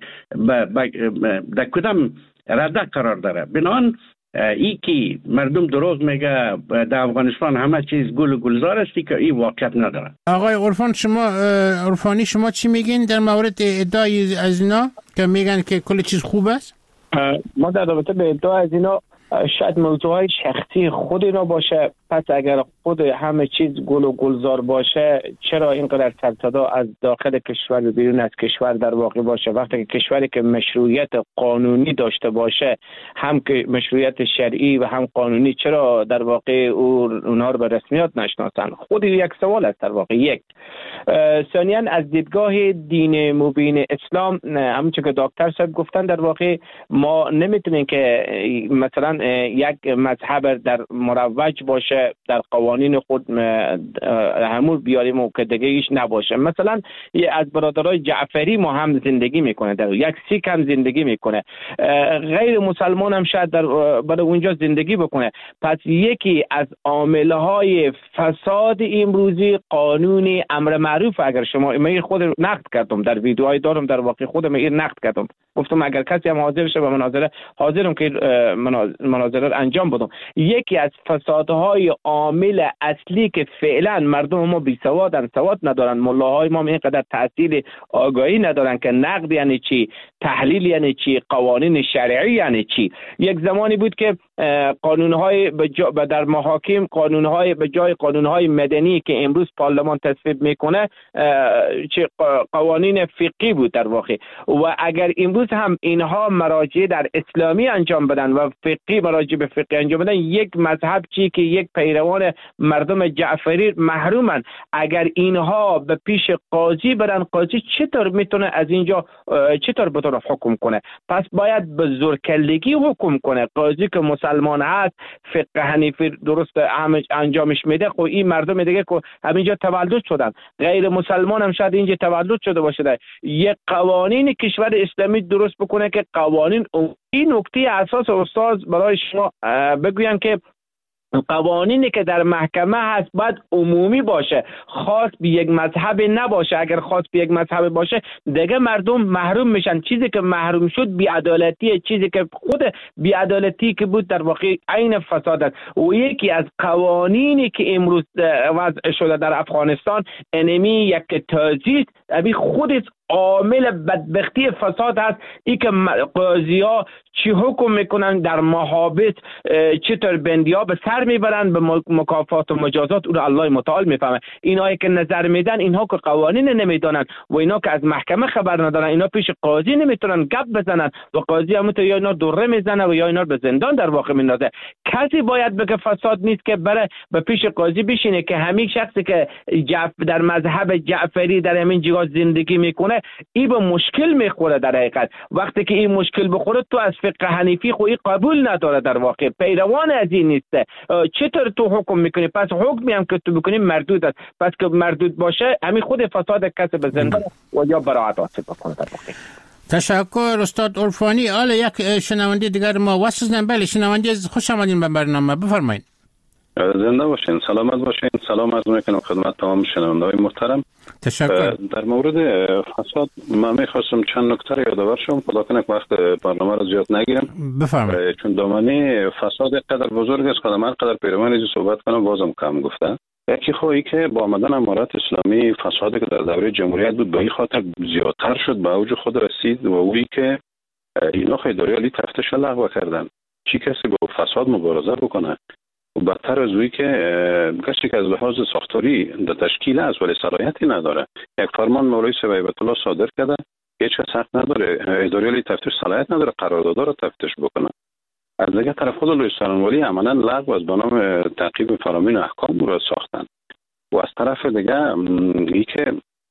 در کدام رده قرار داره. بنابراین ای که مردم دروغ میگه در افغانستان همه چیز گل و گلزار است که این واقعیت نداره. آقای عرفان شما عرفانی شما چی میگین در مورد ادعای از اینا که میگن که کل چیز خوب است؟ ما در رابطه به ادعای از اینا شاید موضوعهای شخصی خود اینا باشه. پس اگر خود همه چیز گل و گلزار باشه چرا اینقدر سرصدا از داخل کشور و بیرون از کشور در واقع باشه؟ وقتی که کشوری که مشروعیت قانونی داشته باشه، هم که مشروعیت شرعی و هم قانونی، چرا در واقع اونها رو به رسمیت نشناسن؟ خود یک سوال است در واقع. یک ثانیاً از دیدگاه دین مبین اسلام، همونچه که دکتر صاحب گفتن، در واقع ما نمیتونیم که مثلا یک مذهب در مروج باشه در قوانین خود همون بیاریم و که دیگه ایش نباشه. مثلا از برادرای جعفری ما هم زندگی میکنه، در یک سیک هم زندگی میکنه، غیر مسلمان هم شاید در برای اونجا زندگی بکنه. پس یکی از عاملهای فساد امروزی قانون امر معروف، اگر شما من خود نقد کردم در ویدیوهای دارم، در واقع خودم این نقد کردم، گفتم اگر کسی هم حاضر شه به مناظره حاضرم که مناظره انجام بدم. یکی از فسادهای عامل اصلی که فعلا مردم ما بی سوادن، سواد ندارن، ملاهای ما اینقدر تحصیل آگاهی ندارن که نقد یعنی چی، تحلیل یعنی چی، قوانین شرعی یعنی چی. یک زمانی بود که قانونهای در محاکم، قانونهای به جای قانونهای مدنی که امروز پارلمان تصویب میکنه چه قوانین فقهی بود در واقع. و اگر امروز هم اینها مراجع در اسلامی انجام بدن و فقهی مراجع به فقهی انجام بدن، یک مذهب چی که یک پیروان مردم جعفری محرومن، اگر اینها به پیش قاضی برن، قاضی چطور میتونه از اینجا چطور بتونه حکم کنه؟ پس باید به زورکلگی حکم کنه. قاضی که مسلمان هست، فقه حنیفی درست انجامش میده، خب این مردم دیگه که همینجا تولد شدن، غیر مسلمان هم شاید اینجا تولد شده باشه، یک قوانین کشور اسلامی درست بکنه که قوانین، این نکته اساس استاد برای شما بگویم که قوانینی که در محکمه هست باید عمومی باشه، خاص به یک مذهب نباشه. اگر خاص به یک مذهب باشه دیگه مردم محروم میشن. چیزی که محروم شد بی‌عدالتیه، چیزی که خود بی‌عدالتی که بود در واقع عین فساد است. و یکی از قوانینی که امروز وضع شده در افغانستان انمی یک تازیست، ابی خودش عامل بدبختی فساد هست. ای که قاضی ها چی حکم میکنن در محابط، چطور بندی ها به سر میبرن به مکافات و مجازات، اون الله متعال میفهمه. اینایی که نظر میدن، اینها که قوانین نمیدانن و اینا که از محکمه خبر ندارن، اینا پیش قاضی نمیتونن گپ بزنن و قاضی هم تو یا اینا دوره میزنه و یا اینا به زندان در واقع میندازه. کسی باید بگه فساد نیست که بره به پیش قاضی بشینه که همین شخصی که جعف در مذهب جعفری در همین جگاه زندگی میکنه، این به مشکل میخوره. در حقیقت وقتی که این مشکل بخوره، تو از فقه حنیفی خو این قبول نداره، در واقع پیروان از این نیسته. چطور تو حکم میکنی؟ پس حکمی هم که تو بکنی مردود است. پس که مردود باشه، همین خود فساد کسی به زندان و یا براعت حاصل بکنه در واقع. تشکر استاد عرفانی. حالا یک شنونده دیگر ما واسه بله شنونده خوش آمدین به برنامه، بفرمایید. زنده باشین، سلامت باشین. سلام عرض میکنم خدمت تمام شنونده‌های محترم. تشکر. در مورد فساد من میخواستم چند نکته رو یادآور شم، خدا کنه که وقت برنامه رو زیاد نگیرم. بفرمایید. چون دامنه فساد قدر بزرگ است، خودم هر قدر پیروان از صحبت کنم بازم کم گفته. یکی خواهی که با آمدن امارات اسلامی فسادی که در دوره جمهوریت بود به این خاطر زیادتر شد، به اوج خود رسید و اویی که اینا اداره عالی تفتیش لغو کردن. چی کسی با فساد مبارزه بکنه؟ و بدتر از اوی که کسی که از لحاظ ساختاری در تشکیل است ولی صلاحیتی نداره. یک فرمان مولوی هیبت الله صادر کرده، هیچ کس حق نداره، اداره عالی تفتیش صلاحیت نداره قراردادها رو تفتیش بکنه. از دیگه طرف خود لوی سرانوالی عملا لغو از به نام تعقیب فرامین احکام رو ساختن. و از طرف دیگه ای که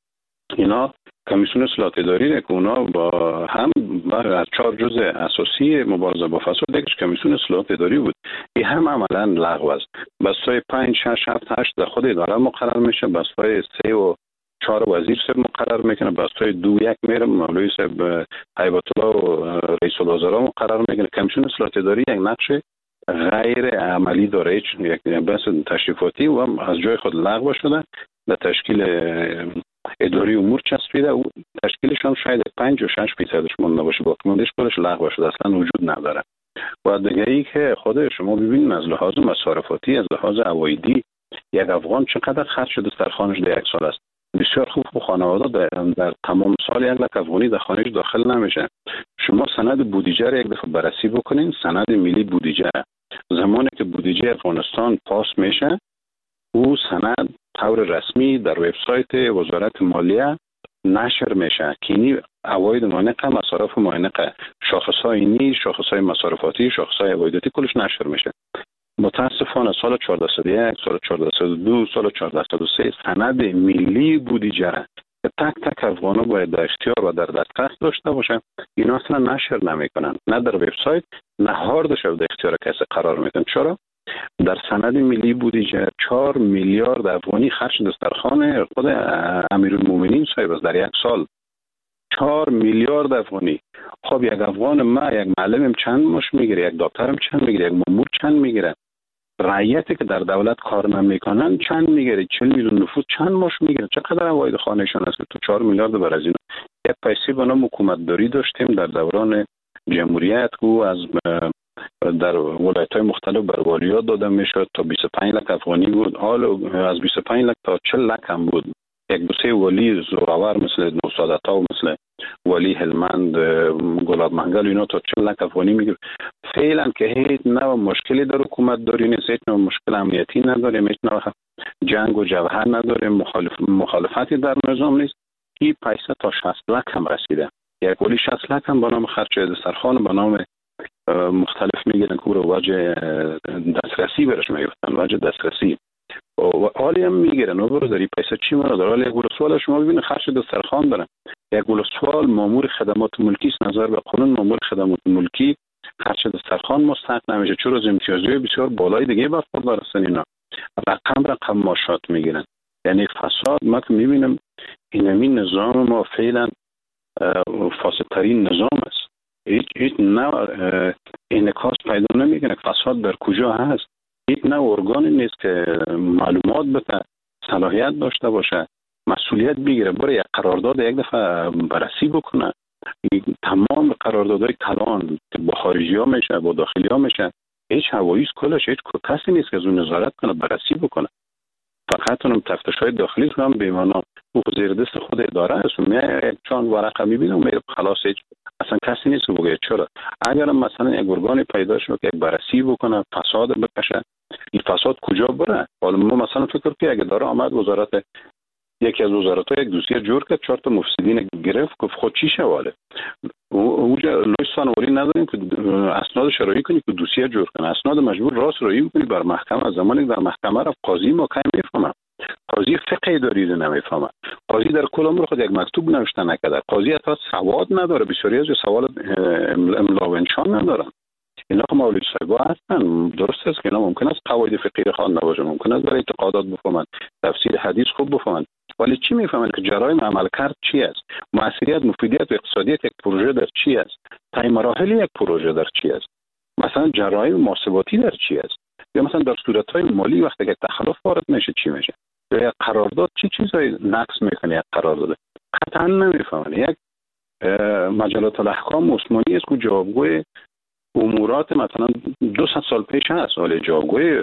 اینا کمیسیون اصلاحات اداری که اونا با هم از چهار جزء اساسی مبارزه با فساد یکیش کمیسیون اصلاحات اداری بود، این هم عملا لغو است. بستای پنج شش هفت هشت در خود اداره مقرر میشه، بستای سه و چهار وزیر صاحب مقرر میکنه، بستای دو یک میره مولوی صاحب هیبت الله و رئیس الوزراء مقرر میکنه. کمیسیون اصلاحات اداری یک نقش غیر عملی داره، هیچ یک بحث تشریفاتی و از جای خود لغو شده، به تشکیل اداری امور چسبیده و تشکیلشان شاید پنج و شش فیصدش مونده باشه، باقی موندهش کلش لغو شده، اصلا وجود نداره. و دیگه ای که خود شما ببینید از لحاظ مصارفاتی، از لحاظ عوایدی، یک افغان چقدر خرج شده در خانه‌اش در یک سال است. بسیار خوب خوب خانواده در, در تمام سال یک لک افغانی در خانه‌اش داخل نمیشه. شما سند بودجه را یک دفعه بررسی بکنین، سند ملی بودجه زمانی که بودجه افغانستان پاس میشه، او سند طور رسمی در وبسایت وزارت مالیه نشر میشه که اینی عواید مانقه، مصارف مانقه، شاخصهای اینی، شاخصهای مصارفاتی، شاخصهای عوایداتی کلش نشر میشه. متاسفانه سال چهارده صد و یک، سال چهارده صد و دو، سال چهارده صد و سه سند ملی بودجه که تک تک افغانا باید در اختیار و در دسترس داشته باشه، اینا اصلا نشر نمیکنن، نه در وبسایت نه هاردش در اختیار کسی قرار میدن. چرا؟ در سند ملی بودجه چهار میلیارد افغانی خرج دسترخوان خود امیرالمومنین صاحب است در یک سال. چهار میلیارد افغانی. خب یک افغان ما، یک معلمم چند ماش میگیره، یک دکترم چند میگیره، یک مامور چند میگیره، رعیتی که در دولت کار نمیکنن چند میگیره، چهل میلیون نفوس چند ماش میگیره، چقدر عواید خانهشان است که تو چهار میلیارد بر از اینا. یک پیسی به نام حکومت داری داشتیم در دوران جمهوریت که از در ولایت‌های مختلف بر والی‌ها داده میشد تا بیست و پنج لک افغانی بود، حال از بیست و پنج لک تا چهل لک هم بود. یک دو سه ولی زورآور مثل نوسادتا و مثل ولی هلمند گلاب منگل اینا تا چهل لک افغانی میگیره. فعلا که هیچ نوع مشکلی در حکومت داری نیست، هیچ نوع مشکل امنیتی نداریم، هیچ نوع جنگ و جبهه نداریم، مخالف مخالفتی در نظام نیست. این پیسه تا شصت لک هم رسیده، یک ولی شصت لک هم به نام خرچ دسترخوان به نام مختلف میگیرن که رو وجه دسترسی برش میگفتن، وجه دسترسی و حالی هم میگیرن و برو داری پیسه چی مرا داره. حالی یک ولسوال شما ببینید خرچ دسترخوان دارن، یک ولسوال مامور خدمات ملکی است، نظر به قانون مامور خدمات ملکی خرچ دسترخوان مستحق نمیشه، چون از امتیازهای بسیار بالای دیگه برخوردار هستن. اینا رقم رقم ماشات میگیرن. یعنی فساد ما که میبینم این همین نظام ما فعلا فاسدترین نظام است. هیچ هیچ نه انعکاس پیدا نمیکنه فساد در کجا هست. هیچ نه ارگانی نیست که معلومات بده، صلاحیت داشته باشه، مسئولیت بگیره، برای یک قرارداد یک دفعه بررسی بکنه. تمام قراردادهای کلان که با خارجی ها میشه با داخلی ها میشه، هیچ هواییست کلش هیچ کسی نیست که از اون نظارت کنه، بررسی بکنه. فقط اونم تفتش های داخلی هم بیمانا او زیر دست خود اداره است. من چون ورقه میبینم میره خلاص، هیچ اصلا کسی نیست که بگه چرا. اگر مثلا یک ارگانی پیدا شد که بررسی بکنه، فساد بکشه، این فساد کجا بره؟ حالا ما مثلا فکر کنیم اگه داره آمد وزارت یکی از وزارت‌ها یک دوسیه جور کرد، چهار تا مفسدین گرفت، گفت خود چی شواله. اونجا لویستان اوری نداریم که اسناد شرعی کنی که دوسیه جور کنه، اسناد مجبور راست رایی کنی بر محکمه. زمانی در محکمه رفت قاضی ما کی میفهمه، قاضی فقه اداری رو نمیفهمه، قاضی در کل عمر خود یک مکتوب نوشته نکرده، قاضی حتی سواد نداره، بسیاری از سوال املا و انشان ندارن. اینا که مولوی صاحبا هستن، درست است که اینا ممکن است قواعد فقهی خوانده باشه، ممکن است برای اعتقادات بفهمن، تفسیر حدیث خوب بفهمن، ولی چی میفهمن که جرایم عملکرد چی است، موثریت، مفیدیت و اقتصادیت یک پروژه در چی است، طی مراحل یک پروژه در چی است، مثلا جرایم محاسباتی در چی است، یا مثلا در صورت‌های مالی وقتی که تخلف وارد میشه چی میشه، یا یک قرارداد چی چیزایی نقص میکنه یک قرارداد، قطعا نمیفهمن. یک مجلات الاحکام عثمانی است که جوابگوی امورات مثلا دو ست سال پیش هست، ولی جوابگوی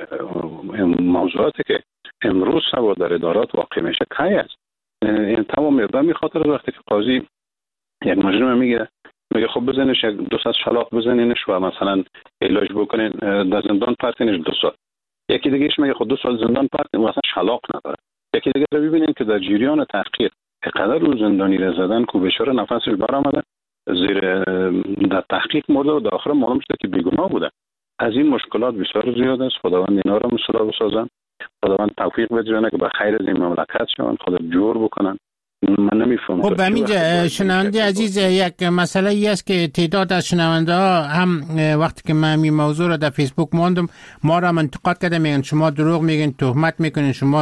موضوعاتی که امروز سوا در ادارات واقع میشه کی است. این تمام مردم میخاطر وقتی که قاضی یک مجرم میگه میگه خب بزنش یک دو ست شلاق بزنینش و مثلا علاج بکنین در زندان پرتینش دو سال، یکی دیگهش میگه خب دو سال زندان پرتین و اصلا شلاق نداره، یکی دیگه رو ببینین که در جریان تحقیق اقدر رو زندانی را زدن که بشاره نفسش برآمده زیر در تحقیق مرده و در آخر معلوم شده که بیگناه بوده. از این مشکلات بسیار زیاد است. خداوند اینا را مسئول بسازن، خداوند توفیق بده که به خیر از این مملکت شون، خدا جور بکنن. من نمیفهمم. خب همینجا شنونده عزیز، یک مسئله ای است که تعداد از شنونده ها هم وقتی که من این موضوع را در فیسبوک ماندم ما را انتقاد کرده، میگن شما دروغ میگین، تهمت میکنین، شما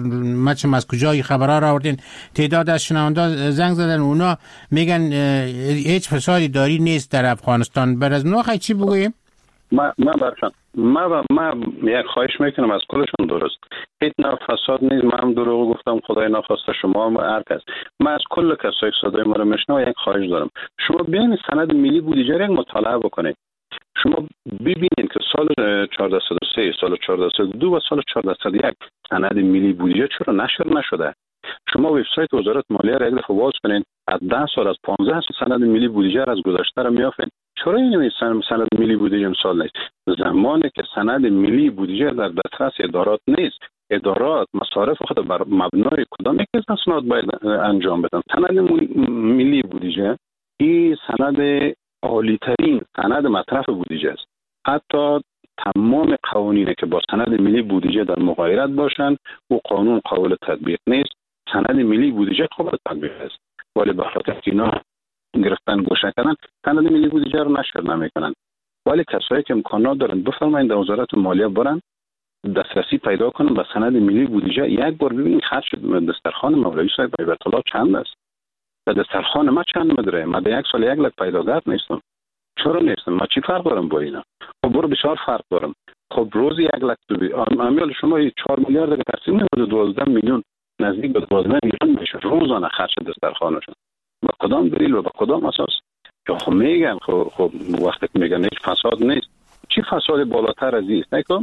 مچم از کجای خبرها را آوردین. تعداد از شنونده زنگ زدن، اونا میگن هیچ فسادی داری نیست در افغانستان. بر از نوخه چی بگوییم؟ ما ما برشان ما ما یک خواهش میکنم از کلشون درست، هیچ نوع فساد نیست. من هم دروغ گفتم، خدای نخواسته شما هم هر کس. من از کل کسایی که صدای ما رو میشنوه یک خواهش دارم، شما بیاین سند ملی بودجه را یک مطالعه بکنید. شما ببینید که سال چهارده صد و سه، سال چهارده صد و دو و سال چهارده صد و یک سند ملی بودجه چرا نشر نشده. شما وبسایت وزارت مالیه را یک دفعه باز کنید، از ده سال از پانزده سال سند ملی بودجه را از گذشته را میافین. چرا این سند ملی بودجه امسال نیست؟ زمانی که سند ملی بودجه در دسترس ادارات نیست، ادارات مصارف خود بر مبنای کدام یک از اسناد باید انجام بدن. سند ملی بودجه این سند عالی ترین سند مطرح بودجه است. حتی تمام قوانینی که با سند ملی بودجه در مغایرت باشند و قانون قابل تطبیق نیست، سند ملی بودجه قابل تطبیق است، ولی به خاطر اینا گرفتن گوشه کردن سند ملی بودجه رو نشر نمیکنن. ولی کسایی که امکانات دارن بفرمایید در وزارت مالیه برن دسترسی پیدا کنن به سند ملی بودجه، یک بار ببینید خرج دسترخوان مولوی صاحب بیت الله چند است، و دسترخوان ما چند مدره. ما در یک سال یک لک پیداگر نیستم. چرا نیستم؟ ما چی فرق دارم با اینا؟ خب برو بسیار فرق دارم. خب روز یک لک تو بی امیال شما چهار میلیارد که تقسیم میشه دوازده میلیون، نزدیک به دوازده میلیون میشه روزانه خرج دسترخوانشون. با کدام دلیل و با کدام اساس؟ که خب میگن خب خب وقتی که میگن هیچ فساد نیست، چی فساد بالاتر از این است؟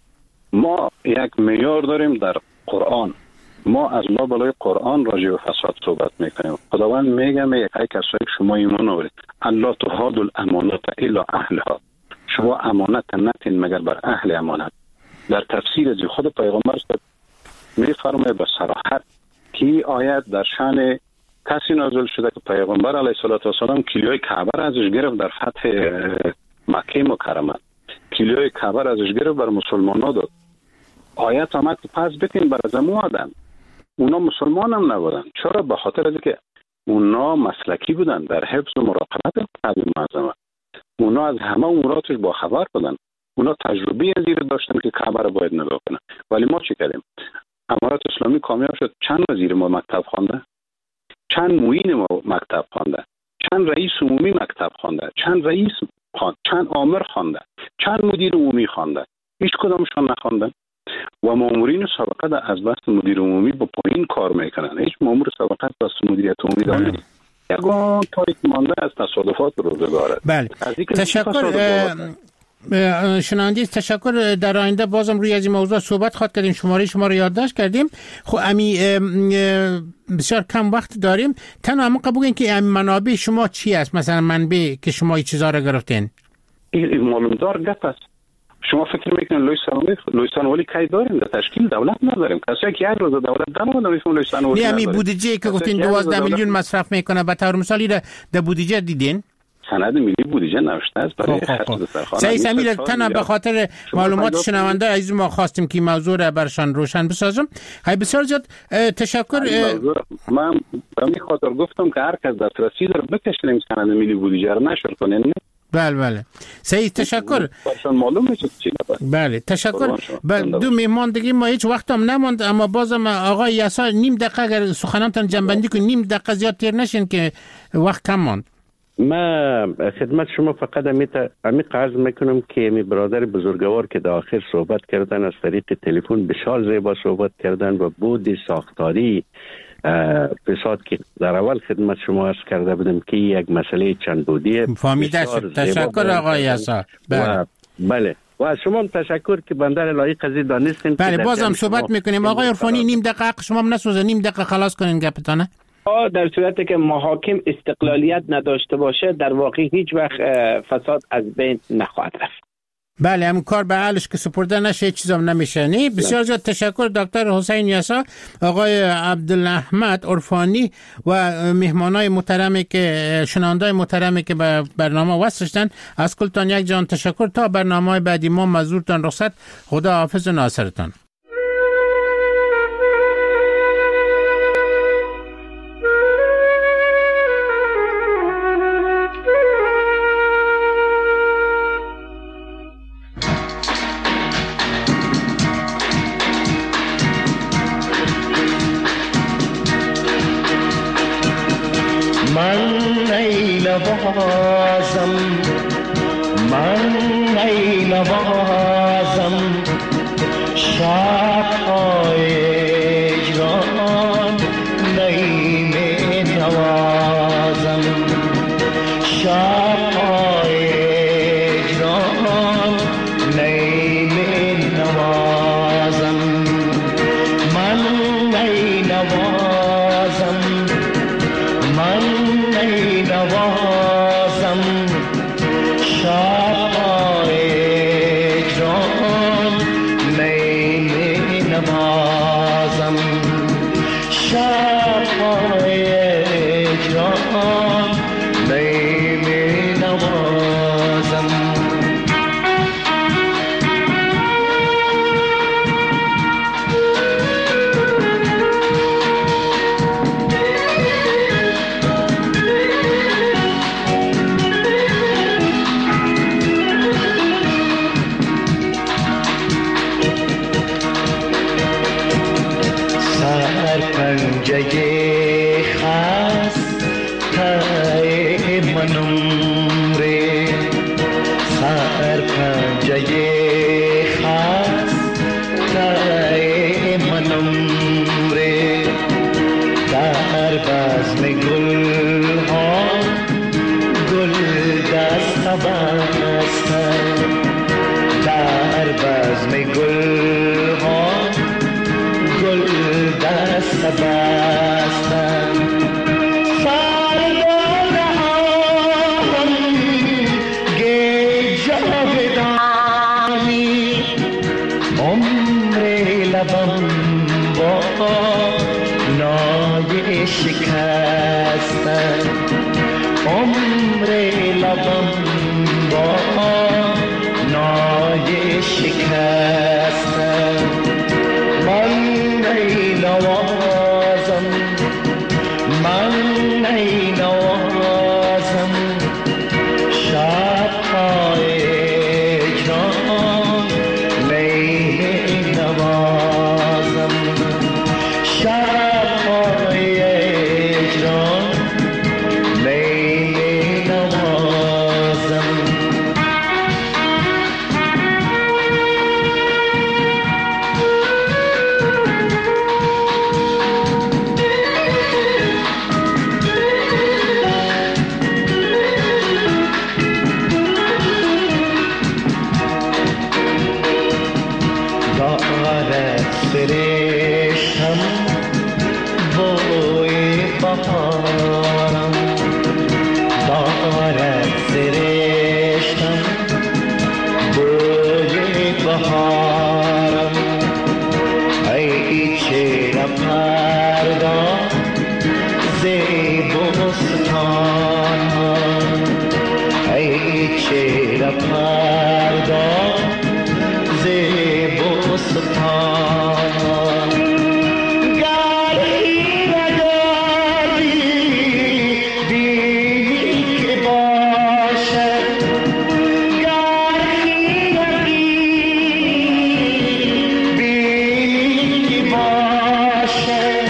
ما یک معیار داریم در قرآن، ما از ما بالای قرآن راجع به فساد صحبت میکنیم. خداوند میگه میگه ای کسایی شما ایمان آورید الله تهاد الامانات الی اهلها، شما امانت نتین مگر بر اهل امانت. در تفسیر از خود پیغمبر می فرماید به صراحت که آیت در شان کسی نازل شده که پیغمبر علیه السلام کلیوی کعبه را ازش گرفت در فتح مکه مکرمه، کلیوی کعبه را ازش گرفت بر مسلمانان داد. آیت آمد که پس بتین بر ازمو آدم. اونا مسلمان هم نبودن. چرا؟ به خاطر از که اونا مسلکی بودن در حفظ و مراقبت کعبه معظمه. اونا از همه اموراتش با خبر بودن. اونا تجربه از این داشتن که کعبه را باید نگاه کنن. ولی ما چی کردیم؟ امارات اسلامی کامیاب شد. چند وزیر ما مکتب خوانده؟ چند معین ما مکتب خوانده؟ چند رئیس عمومی مکتب خوانده؟ چند رئیس خوانده؟ چند آمر خوانده؟ چند مدیر عمومی خوانده؟ هیچ کدامشون نخواندن. و مامورین سابقه از بس مدیر عمومی با پایین کار میکنن. هیچ مامور سابقه از بس مدیریت عمومی داره نیست. یگان تایید مانده از تصادفات روزگاره. بله. تشکر شنوندگان، تشکر. در آینده بازم روی از این موضوع صحبت خواهد کردیم. شماره شما رو یادداشت کردیم. خب امی بسیار کم وقت داریم. تنها اما بگین که منابع شما چی است؟ مثلا منبع که شما این چیزا رو گرفتین. این معلومدار گپ است. شما فکر میکنین لویستان لویستان ولی کی داریم؟ در تشکیل دولت نداریم. کسی که یک روز دولت دارم نمیفهم لویستان ولی. یعنی بودجه که گفتین دوازده میلیون مصرف میکنه به طور مثالی در بودجه دیدین؟ سند ملی بودجه نوشته است برای خرج دسترخوان. سعی سمیر تنها به خاطر معلومات شنونده عزیز ما خواستیم که موضوع را برشان روشن بسازم. های بسیار زیاد تشکر. من به این خاطر گفتم که هر کس دسترسی داره بکشیم سند ملی بودجه را نشر کنین. بله بله. سعی تشکر. برشان معلوم میشه چی نباید. بله تشکر. دو مهمان دیگه ما هیچ وقت هم نموند، اما بازم آقای یسا نیم دقیقه اگر سخنانتان جنبندی کنید، نیم دقیقه زیاد تیر نشین که وقت کم ماند. ما خدمت شما فقط عمیق عرض میکنم که می برادر بزرگوار که در آخر صحبت کردن از طریق تلفن بسیار زیبا صحبت کردن و بود ساختاری فساد که در اول خدمت شما عرض کرده بودم که یک مسئله چند بودیه. فهمیده شد. تشکر آقای یسا. بله. بله. و از شما تشکر که بندر لایق از دانستین. بله بازم صحبت میکنیم. آقای عرفانی نیم دقیقه شما هم نسوزه، نیم دقیقه خلاص کنین گپتانه. در صورتی که محاکم استقلالیت نداشته باشه در واقع هیچ وقت فساد از بین نخواهد رفت. بله همون کار به حالش که سپرده نشه چیزام نمیشه. نی بسیار زیاد تشکر دکتر حسین یسا، آقای عبدالاحمد عرفانی و مهمانای محترمی که شنوندای محترمی که به برنامه وصل شدن. از کلتان یک جان تشکر. تا برنامه بعدی ما مزورتان رخصت. خدا حافظ و ناصرتان. نوازم من ای نوازم شب‌های اجران نیم نوازم شب‌های اجران نیم نوازم من ای نوازم من ای نوازم شب‌های اجران نیم نوازم شب‌های اجران نیم نوازم سرپنجه خسته منم ره سرپنجه خسته منم ره در بزم گل ها گل دست بستم در بزم گل ها گل دست بستم سردار هم گه جاوید لبم با نای شکستن، عمر لبم با نای شکستن. من ای نوازم، من ای نوازم، شب‌های جان می نوازم، شب‌های جان می نوازم. دارد سرشتم بوی بهارم، دارد سرشتم بوی بهارم. ای چهره پرداز بستان ها، ای چهره پرداز بستان ها. گر نداری بینی که باشد، گر نداری بینی که باشد،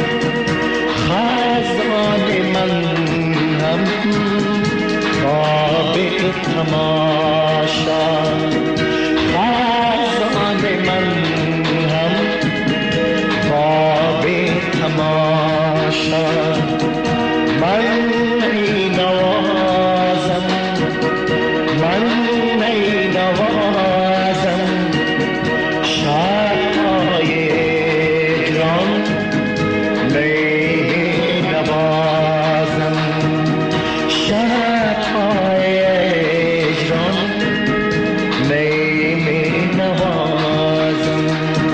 خزان من هم خواب تماشا، خزان من هم خواب تماشا. من ای نوازم، من ای نوازم، شب‌های گران می نوازم، شب‌های گران می نوازم.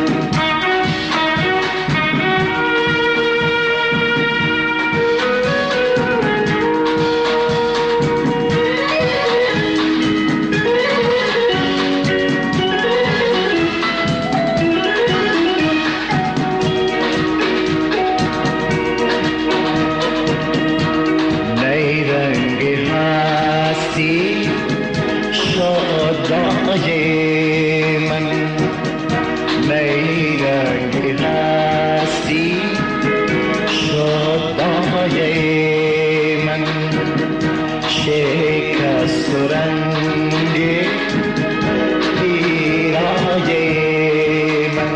نیرنگ هستی شادای من، نیرنگ هستی شادای من. شکست و رنگ پیرای من،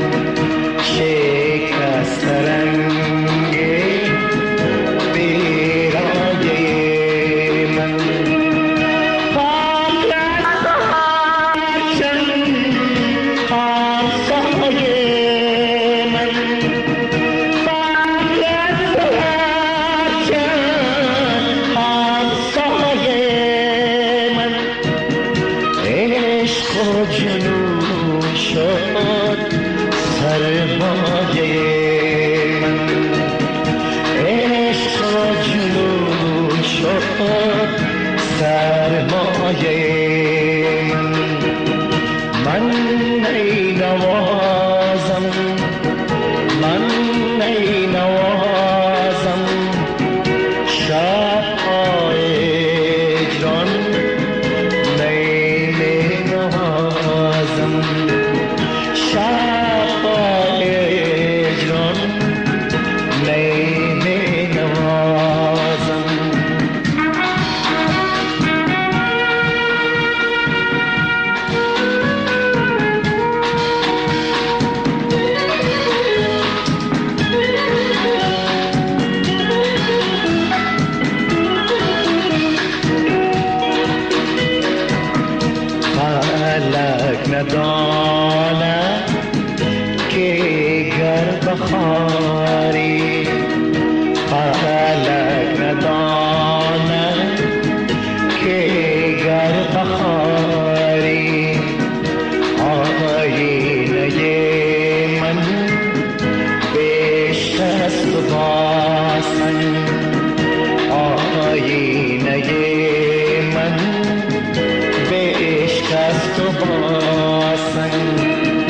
شکست رنگ پیرای من. جنون شد سرمایه من، عشق جنون شد سرمایه من. من ای نوازم، من ای نوازم، شب‌های جان شب‌های جان می نوازم. فلک نداند که گر بخاری، فلک نداند که گر بخاری. آینه من دست و باسن